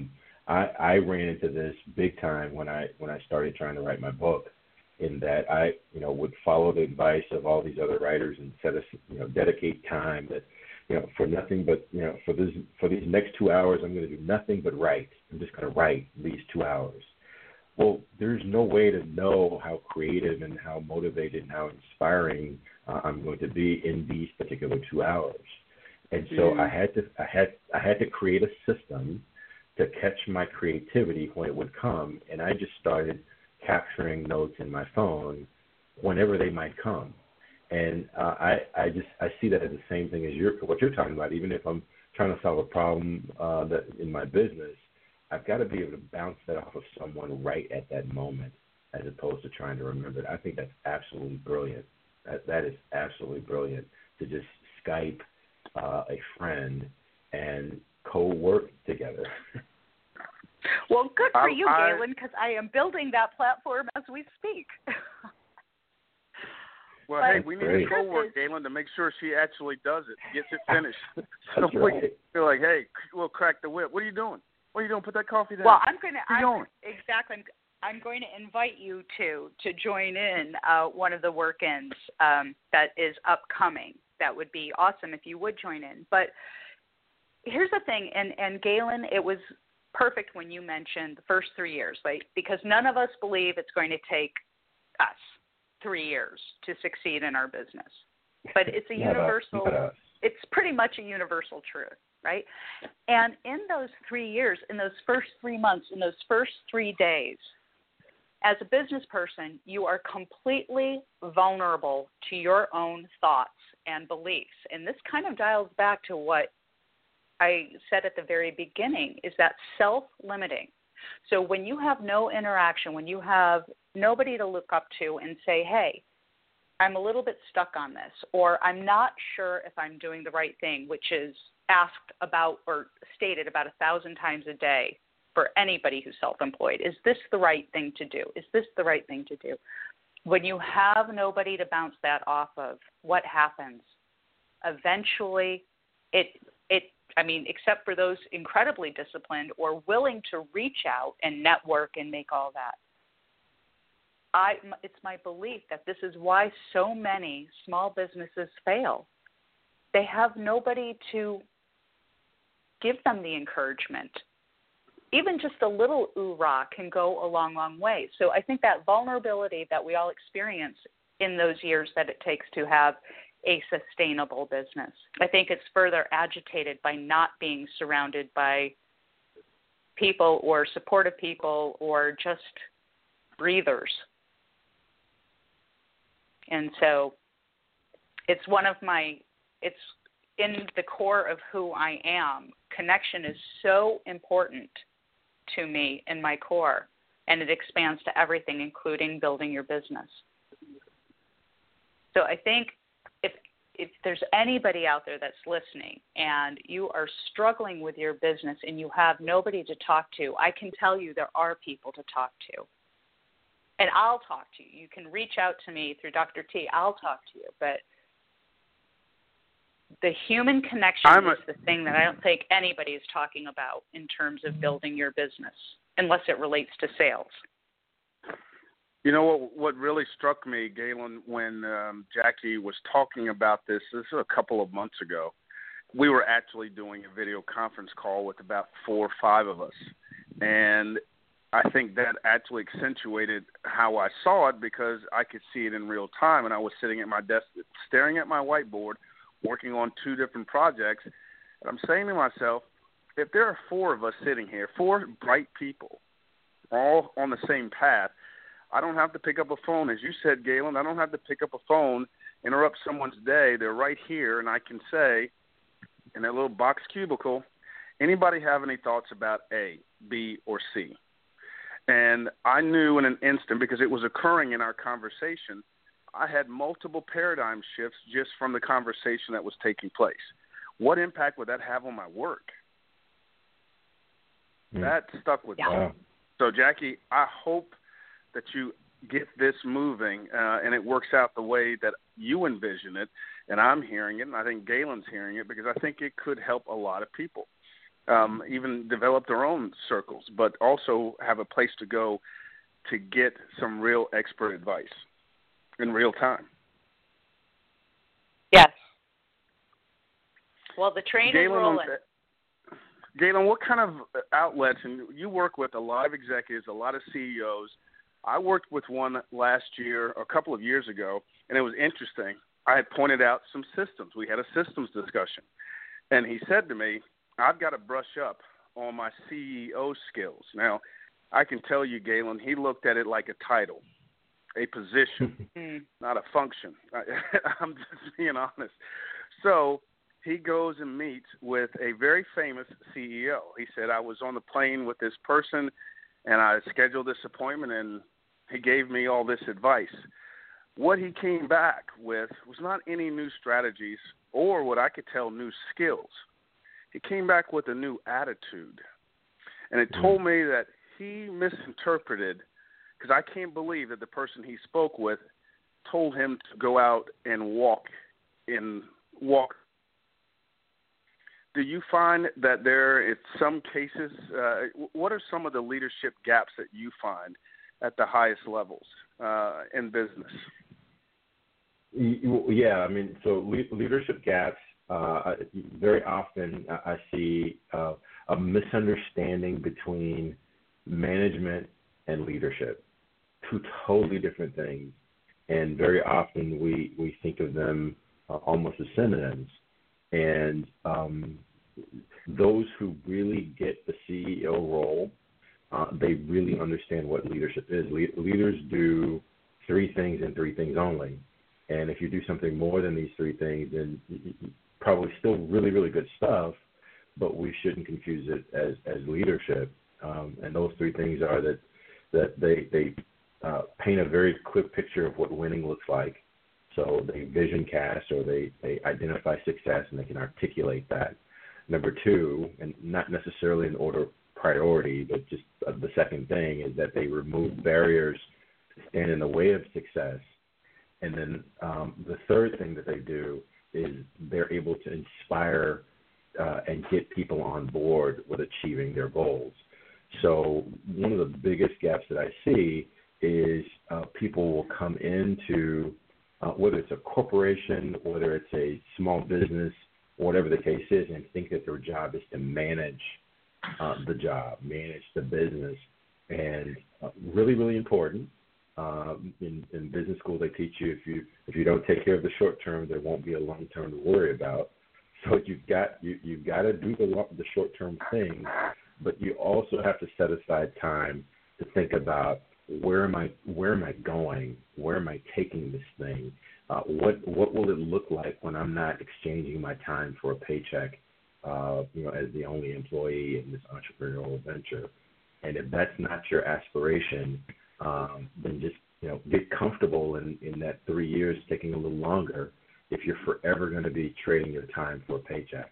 I ran into this big time when I started trying to write my book, in that I would follow the advice of all these other writers and dedicate time that for nothing but for these next 2 hours I'm going to do nothing but write. I'm just going to write these 2 hours. Well, there's no way to know how creative and how motivated and how inspiring I'm going to be in these particular 2 hours. And so I had to create a system to catch my creativity when it would come, and I just started capturing notes in my phone whenever they might come. And I see that as the same thing as what you're talking about. Even if I'm trying to solve a problem that in my business, I've got to be able to bounce that off of someone right at that moment, as opposed to trying to remember it. I think that's absolutely brilliant. That is absolutely brilliant, to just Skype a friend and co-work together. Well, good for you, Galen, because I am building that platform as we speak. Well, hey, we need to co-work, Galen, to make sure she actually does it, gets it finished. So we feel like, hey, we'll crack the whip. What are you doing? What are you doing? Put that coffee down. Well, I'm going to invite you to join in one of the work-ins that is upcoming. That would be awesome if you would join in. But here's the thing, and Galen, it was perfect when you mentioned the first 3 years, right? Because none of us believe it's going to take us 3 years to succeed in our business. But it's a universal, it's pretty much a universal truth, right? And in those 3 years, in those first 3 months, in those first 3 days, as a business person, you are completely vulnerable to your own thoughts and beliefs. And this kind of dials back to what I said at the very beginning, is that self-limiting. So when you have no interaction, when you have nobody to look up to and say, hey, I'm a little bit stuck on this, or I'm not sure if I'm doing the right thing, which is asked about or stated about 1,000 times a day for anybody who's self-employed. Is this the right thing to do? Is this the right thing to do? When you have nobody to bounce that off of, what happens? Eventually, except for those incredibly disciplined or willing to reach out and network and make all that, it's my belief that this is why so many small businesses fail. They have nobody to give them the encouragement. even just a little ooh-rah can go a long, long way. So I think that vulnerability that we all experience in those years that it takes to have a sustainable business, I think it's further agitated by not being surrounded by people or supportive people or just breathers. And so it's in the core of who I am. Connection is so important to me in my core, and it expands to everything, including building your business. So I think if there's anybody out there that's listening and you are struggling with your business and you have nobody to talk to, I can tell you there are people to talk to. And I'll talk to you. You can reach out to me through Dr. T. I'll talk to you. But the human connection is the thing that I don't think anybody is talking about in terms of building your business, unless it relates to sales. You know what really struck me, Galen, when Jackie was talking about this is a couple of months ago. We were actually doing a video conference call with about 4 or 5 of us. And I think that actually accentuated how I saw it because I could see it in real time. And I was sitting at my desk staring at my whiteboard, working on 2 different projects. And I'm saying to myself, if there are 4 of us sitting here, 4 bright people, all on the same path, I don't have to pick up a phone. As you said, Galen, I don't have to pick up a phone, interrupt someone's day. They're right here, and I can say in that little box cubicle, anybody have any thoughts about A, B, or C? And I knew in an instant, because it was occurring in our conversation, I had multiple paradigm shifts just from the conversation that was taking place. What impact would that have on my work? That stuck with me. So, Jackie, I hope that you get this moving and it works out the way that you envision it, and I'm hearing it, and I think Galen's hearing it, because I think it could help a lot of people, even develop their own circles, but also have a place to go to get some real expert advice in real time. Yes. Well, the train is rolling. Galen, what kind of outlets, and you work with a lot of executives, a lot of CEOs. I worked with one last year, a couple of years ago, and it was interesting. I had pointed out some systems. We had a systems discussion. And he said to me, I've got to brush up on my CEO skills. Now, I can tell you, Galen, he looked at it like a title, a position, not a function. I'm just being honest. So he goes and meets with a very famous CEO. He said, I was on the plane with this person, and I scheduled this appointment, and he gave me all this advice. What he came back with was not any new strategies or what I could tell new skills. He came back with a new attitude. And it told me that he misinterpreted, because I can't believe that the person he spoke with told him to go out and walk. Do you find that there, in some cases, what are some of the leadership gaps that you find at the highest levels in business? Yeah, I mean, so leadership gaps, very often I see a misunderstanding between management and leadership, 2 totally different things. And very often we think of them almost as synonyms. And those who really get the CEO role, they really understand what leadership is. Leaders do 3 things and 3 things only. And if you do something more than these 3 things, then probably still really, really good stuff, but we shouldn't confuse it as leadership. And those 3 things are that they paint a very clear picture of what winning looks like. So they vision cast, or they identify success, and they can articulate that. Number 2, and not necessarily in order of priority, but just the second thing, is that they remove barriers to stand in the way of success. And then the third thing that they do is they're able to inspire and get people on board with achieving their goals. So one of the biggest gaps that I see is people will come into, whether it's a corporation, whether it's a small business, whatever the case is, and think that their job is to manage the job, manage the business, and really, really important. In business school, they teach you if you don't take care of the short term, there won't be a long term to worry about. So you've got to do the short term thing, but you also have to set aside time to think about where am I going? Where am I taking this thing? What will it look like when I'm not exchanging my time for a paycheck? As the only employee in this entrepreneurial venture. And if that's not your aspiration, then just get comfortable in that 3 years taking a little longer if you're forever going to be trading your time for a paycheck.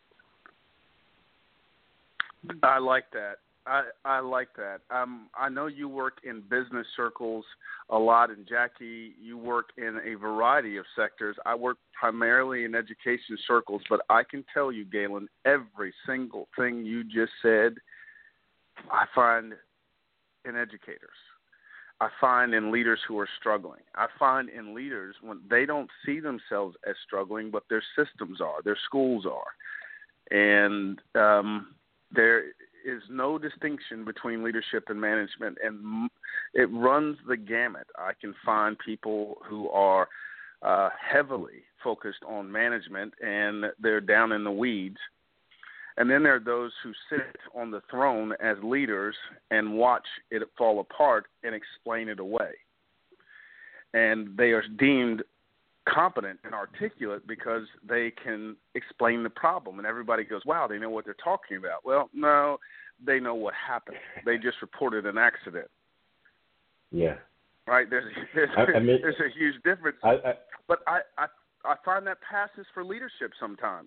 I like that. I like that. I know you work in business circles a lot, and Jackie, you work in a variety of sectors. I work primarily in education circles, but I can tell you, Galen, every single thing you just said, I find in educators. I find in leaders who are struggling. I find in leaders when they don't see themselves as struggling, but their systems are, their schools are. And there is no distinction between leadership and management, and it runs the gamut. I can find people who are heavily focused on management, and they're down in the weeds. And then there are those who sit on the throne as leaders and watch it fall apart and explain it away. And they are deemed competent and articulate because they can explain the problem. And everybody goes, wow, they know what they're talking about. Well, no, they know what happened. They just reported an accident. Yeah. Right? There's a huge difference. But I find that passes for leadership sometimes.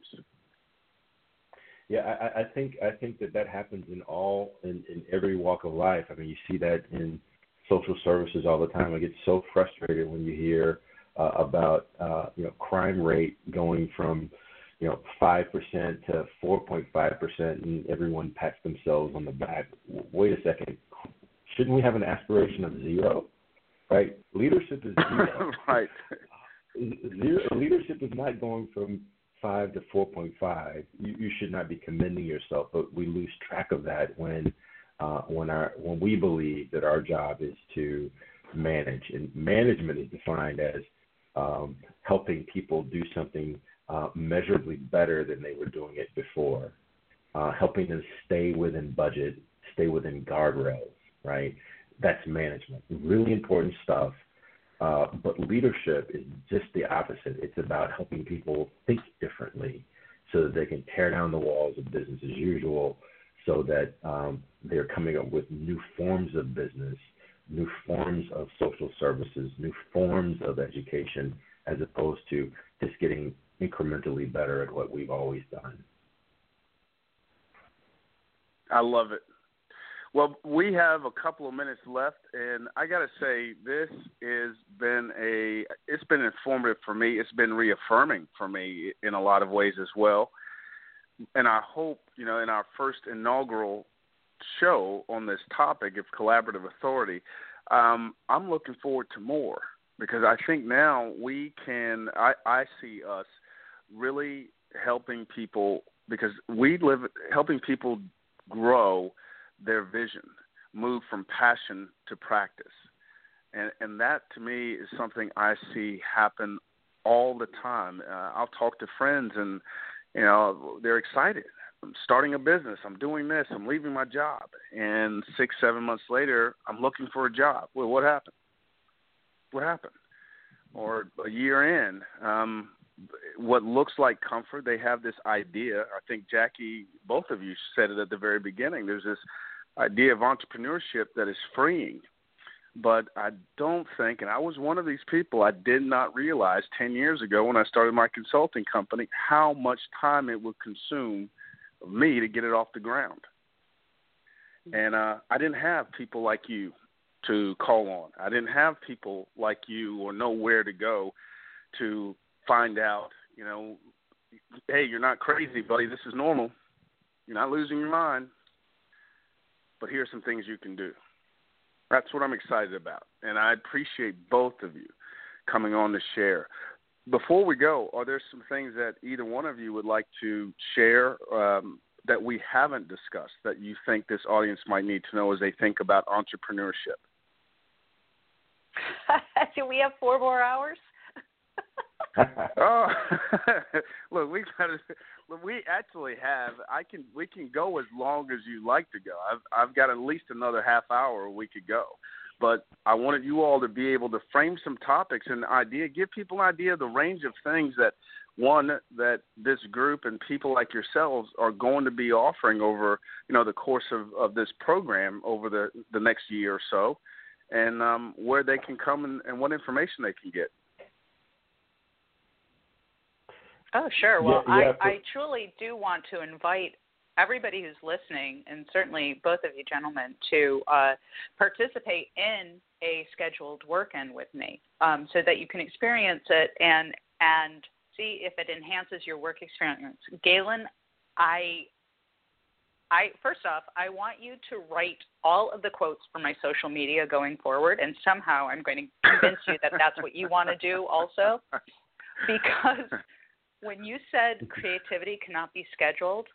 Yeah, I think that happens in every walk of life. I mean, you see that in social services all the time. I get so frustrated when you hear about crime rate going from 5% to 4.5%, and everyone pats themselves on the back. Wait a second, shouldn't we have an aspiration of zero? Right? Leadership is zero. Right. Leadership is not going from 5 to 4.5. You should not be commending yourself, but we lose track of that when we believe that our job is to manage, and management is defined as helping people do something measurably better than they were doing it before, helping them stay within budget, stay within guardrails. Right? That's management. Really important stuff. But leadership is just the opposite. It's about helping people think differently so that they can tear down the walls of business as usual, so that they're coming up with new forms of business, new forms of social services, new forms of education, as opposed to just getting incrementally better at what we've always done. I love it. Well, we have a couple of minutes left, and I got to say, this has been it's been informative for me. It's been reaffirming for me in a lot of ways as well. And I hope, in our first inaugural show on this topic of collaborative authority, I'm looking forward to more, because I think now I see us really helping people, because helping people grow their vision, move from passion to practice. And that, to me, is something I see happen all the time. I'll talk to friends, and, they're excited. I'm starting a business. I'm doing this. I'm leaving my job. And 6-7 months later, I'm looking for a job. Well, what happened? What happened? Or a year in, what looks like comfort, they have this idea. I think, Jackie, both of you said it at the very beginning. There's this idea of entrepreneurship that is freeing. But I don't think, and I was one of these people, I did not realize 10 years ago when I started my consulting company how much time it would consume of me to get it off the ground. And I didn't have people like you to call on. I didn't have people like you or know where to go to find out, hey, you're not crazy, buddy. This is normal. You're not losing your mind. But here's some things you can do. That's what I'm excited about. And I appreciate both of you coming on to share. Before we go, are there some things that either one of you would like to share that we haven't discussed that you think this audience might need to know as they think about entrepreneurship? Do we have 4 more hours? Oh, look, we actually have. We can go as long as you like to go. I've got at least another half hour we could go, but I wanted you all to be able to frame some topics and give people an idea of the range of things that this group and people like yourselves are going to be offering over the course of this program over the next year or so, and where they can come and what information they can get. Oh, sure. Well, yeah, I truly do want to invite everybody who's listening, and certainly both of you gentlemen, to participate in a scheduled work-in with me, so that you can experience it and see if it enhances your work experience. Galen, I first off, I want you to write all of the quotes for my social media going forward, and somehow I'm going to convince you that that's what you want to do also, because when you said creativity cannot be scheduled,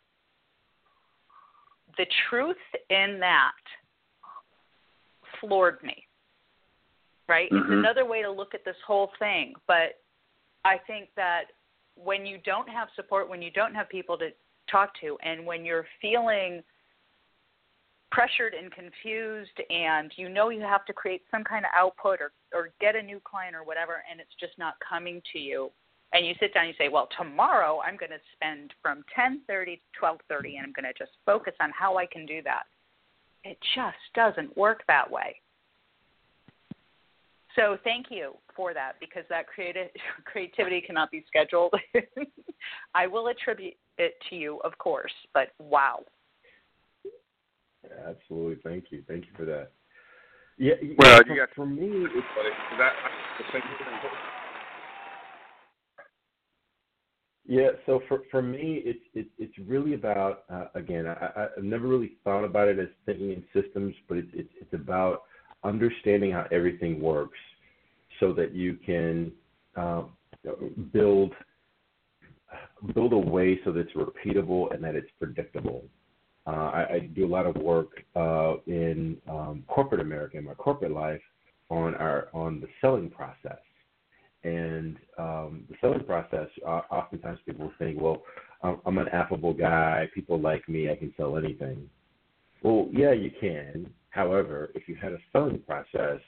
the truth in that floored me, right? Mm-hmm. It's another way to look at this whole thing, but I think that when you don't have support, when you don't have people to talk to, and when you're feeling pressured and confused and you have to create some kind of output or get a new client or whatever, and it's just not coming to you, and you sit down and you say, well, tomorrow I'm going to spend from 10:30 to 12:30 and I'm going to just focus on how I can do that. It just doesn't work that way. So thank you for that, because that creativity cannot be scheduled. I will attribute it to you, of course, but wow. Yeah, absolutely. Thank you for that. Yeah. Well, for me, yeah. So for me, it's really about again. I've never really thought about it as thinking in systems, but it's about understanding how everything works, so that you can build a way so that it's repeatable and that it's predictable. I do a lot of work in corporate America, in my corporate life, on the selling process. And the selling process, oftentimes people think, well, I'm an affable guy, people like me, I can sell anything. Well, yeah, you can. However, if you had a selling process,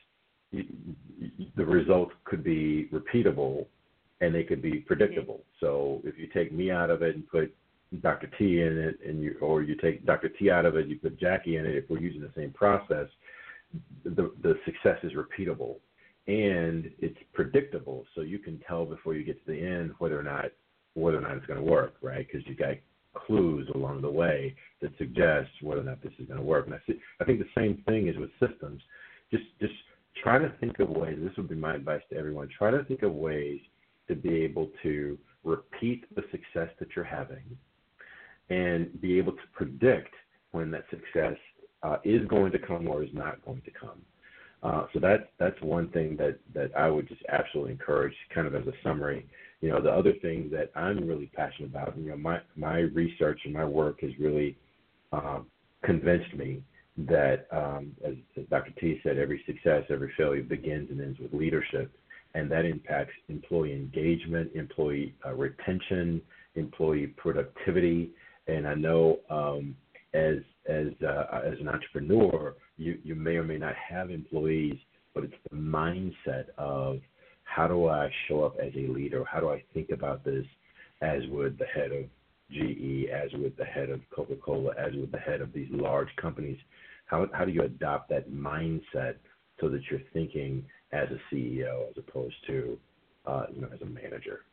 the results could be repeatable and they could be predictable. So if you take me out of it and put Dr. T in it, or you take Dr. T out of it, you put Jackie in it, if we're using the same process, the success is repeatable and it's predictable. So you can tell before you get to the end whether or not it's going to work, right? Because you got clues along the way that suggest whether or not this is going to work. And I think the same thing is with systems. Just try to think of ways, this would be my advice to everyone, try to think of ways to be able to repeat the success that you're having and be able to predict when that success is going to come or is not going to come. So that's one thing that I would just absolutely encourage, kind of as a summary. The other thing that I'm really passionate about, my research and my work has really convinced me that, as Dr. T said, every success, every failure begins and ends with leadership, and that impacts employee engagement, employee retention, employee productivity. And I know as an entrepreneur, you may or may not have employees, but it's the mindset of how do I show up as a leader? How do I think about this as would the head of GE, as would the head of Coca-Cola, as would the head of these large companies? How do you adopt that mindset so that you're thinking as a CEO as opposed to as a manager?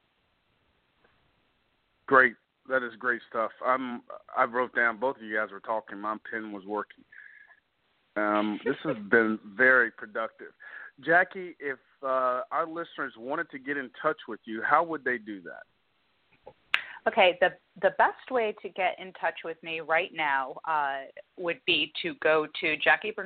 Great. That is great stuff. I wrote down, both of you guys were talking, my pen was working. This has been very productive. Jackie, if our listeners wanted to get in touch with you, how would they do that? Okay, the best way to get in touch with me right now would be to go to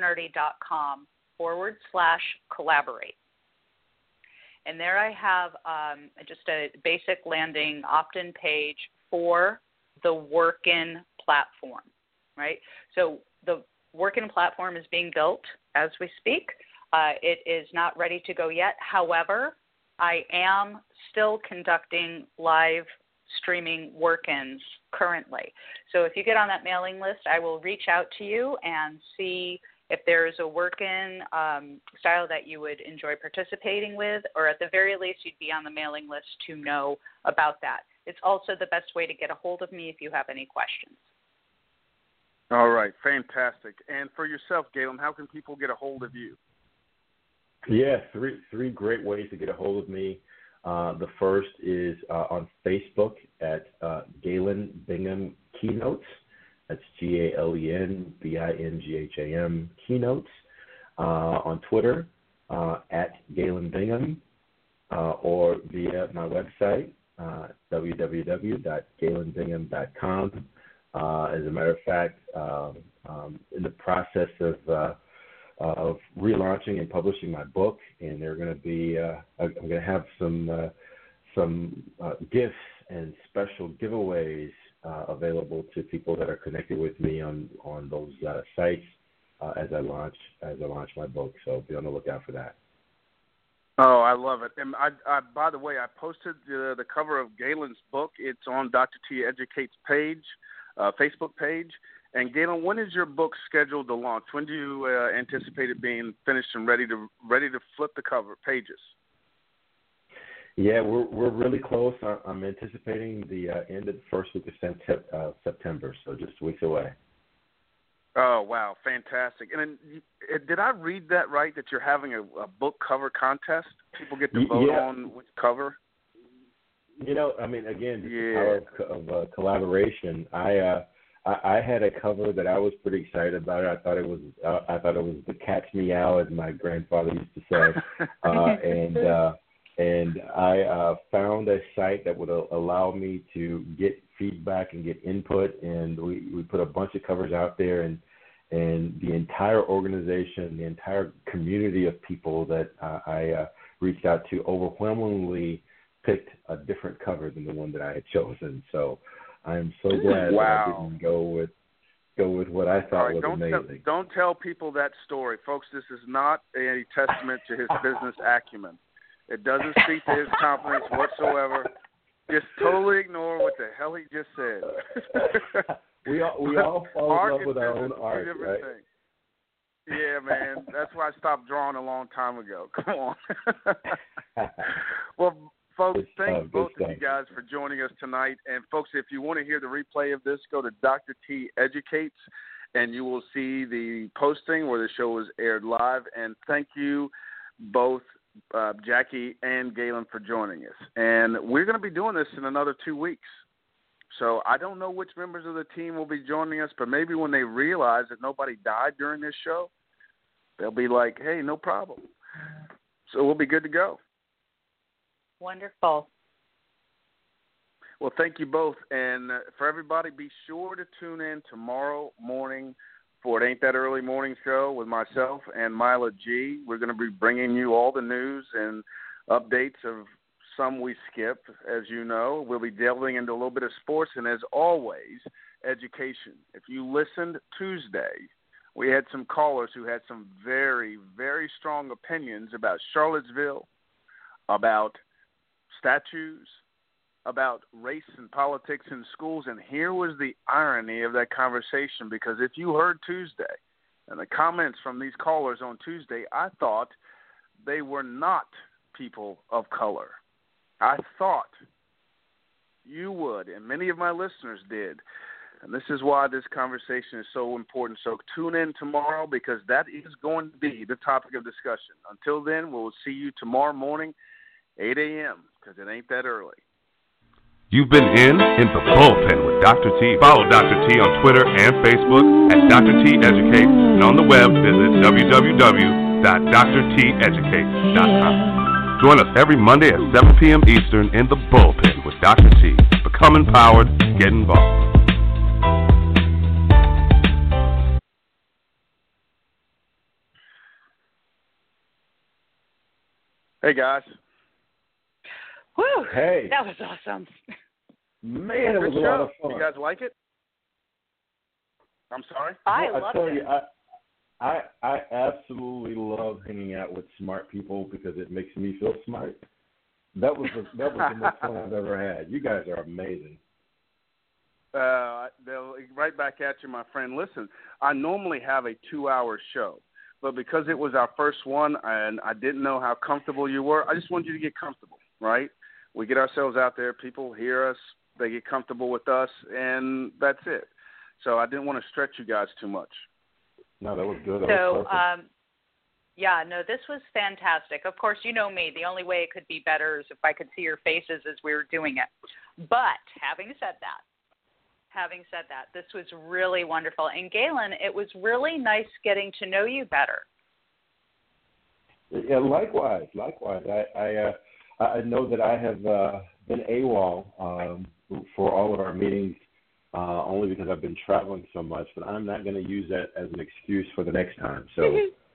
JackieBernardi.com/collaborate. And there I have just a basic landing opt-in page for the Workin platform, right? So the Workin platform is being built as we speak. It is not ready to go yet. However, I am still conducting live streaming work-ins currently. So if you get on that mailing list, I will reach out to you and see if there's a work-in style that you would enjoy participating with, or at the very least, you'd be on the mailing list to know about that. It's also the best way to get a hold of me if you have any questions. All right, fantastic. And for yourself, Galen, how can people get a hold of you? Yeah, three great ways to get a hold of me. The first is on Facebook at Galen Bingham Keynotes. That's GalenBingham Keynotes. On Twitter at Galen Bingham, or via my website, www.galenbingham.com. As a matter of fact, in the process of relaunching and publishing my book, and they're going to be I'm going to have some gifts and special giveaways available to people that are connected with me on those sites as I launch my book. So be on the lookout for that. Oh, I love it. And I by the way, I posted the cover of Galen's book. It's on Dr. T Educates page, Facebook page. And Galen, when is your book scheduled to launch? When do you anticipate it being finished and ready to flip the cover pages? Yeah, we're really close. I'm anticipating the end of the first week of September, so just weeks away. Oh, wow, fantastic. And then, did I read that right, that you're having a book cover contest? People get to vote on which cover? You know, I mean, again, the power of collaboration. I had a cover that I was pretty excited about. I thought it was the cat's meow, as my grandfather used to say, and I found a site that would allow me to get feedback and get input, and we put a bunch of covers out there, and the entire organization, the entire community of people that I reached out to overwhelmingly picked a different cover than the one that I had chosen. So I'm so glad that I didn't go with what I thought was amazing. Don't tell people that story, folks. This is not a testament to his business acumen. It doesn't speak to his confidence whatsoever. Just totally ignore what the hell he just said. we all fall in love with our own art, right? Things. Yeah, man. That's why I stopped drawing a long time ago. Come on. Well, folks, thank both of you guys for joining us tonight. And, folks, if you want to hear the replay of this, go to Dr. T Educates, and you will see the posting where the show was aired live. And thank you both, Jackie and Galen, for joining us. And we're going to be doing this in another 2 weeks. So I don't know which members of the team will be joining us, but maybe when they realize that nobody died during this show, they'll be like, hey, no problem. So we'll be good to go. Wonderful. Well, thank you both. And for everybody, be sure to tune in tomorrow morning for It Ain't That Early Morning Show with myself and Mila G. We're going to be bringing you all the news and updates of some we skip, as you know. We'll be delving into a little bit of sports and, as always, education. If you listened Tuesday, we had some callers who had some very, very strong opinions about Charlottesville, about statues, about race and politics in schools. And here was the irony of that conversation, because if you heard Tuesday and the comments from these callers on Tuesday, I thought they were not people of color. I thought you would, and many of my listeners did. And this is why this conversation is so important. So tune in tomorrow, because that is going to be the topic of discussion. Until then, we'll see you tomorrow morning, 8 a.m., because it ain't that early. You've been in the bullpen with Dr. T. Follow Dr. T on Twitter and Facebook at Dr. T Educates, and on the web, visit www.drteducates.com. Join us every Monday at 7 p.m. Eastern in the bullpen with Dr. T. Become empowered. Get involved. Hey, guys. Woo! Hey. That was awesome. Man, it was a lot of fun. You guys like it? I'm sorry? I loved it. I absolutely love hanging out with smart people because it makes me feel smart. That was the most fun I've ever had. You guys are amazing. They'll right back at you, my friend. Listen, I normally have a 2-hour show, but because it was our first one and I didn't know how comfortable you were, I just wanted you to get comfortable, right? We get ourselves out there, people hear us, they get comfortable with us, and that's it. So I didn't want to stretch you guys too much. No, that was good. That was perfect. This was fantastic. Of course, you know me. The only way it could be better is if I could see your faces as we were doing it. But having said that, this was really wonderful. And Galen, it was really nice getting to know you better. Yeah, likewise. I know that I have been AWOL for all of our meetings only because I've been traveling so much, but I'm not going to use that as an excuse for the next time. So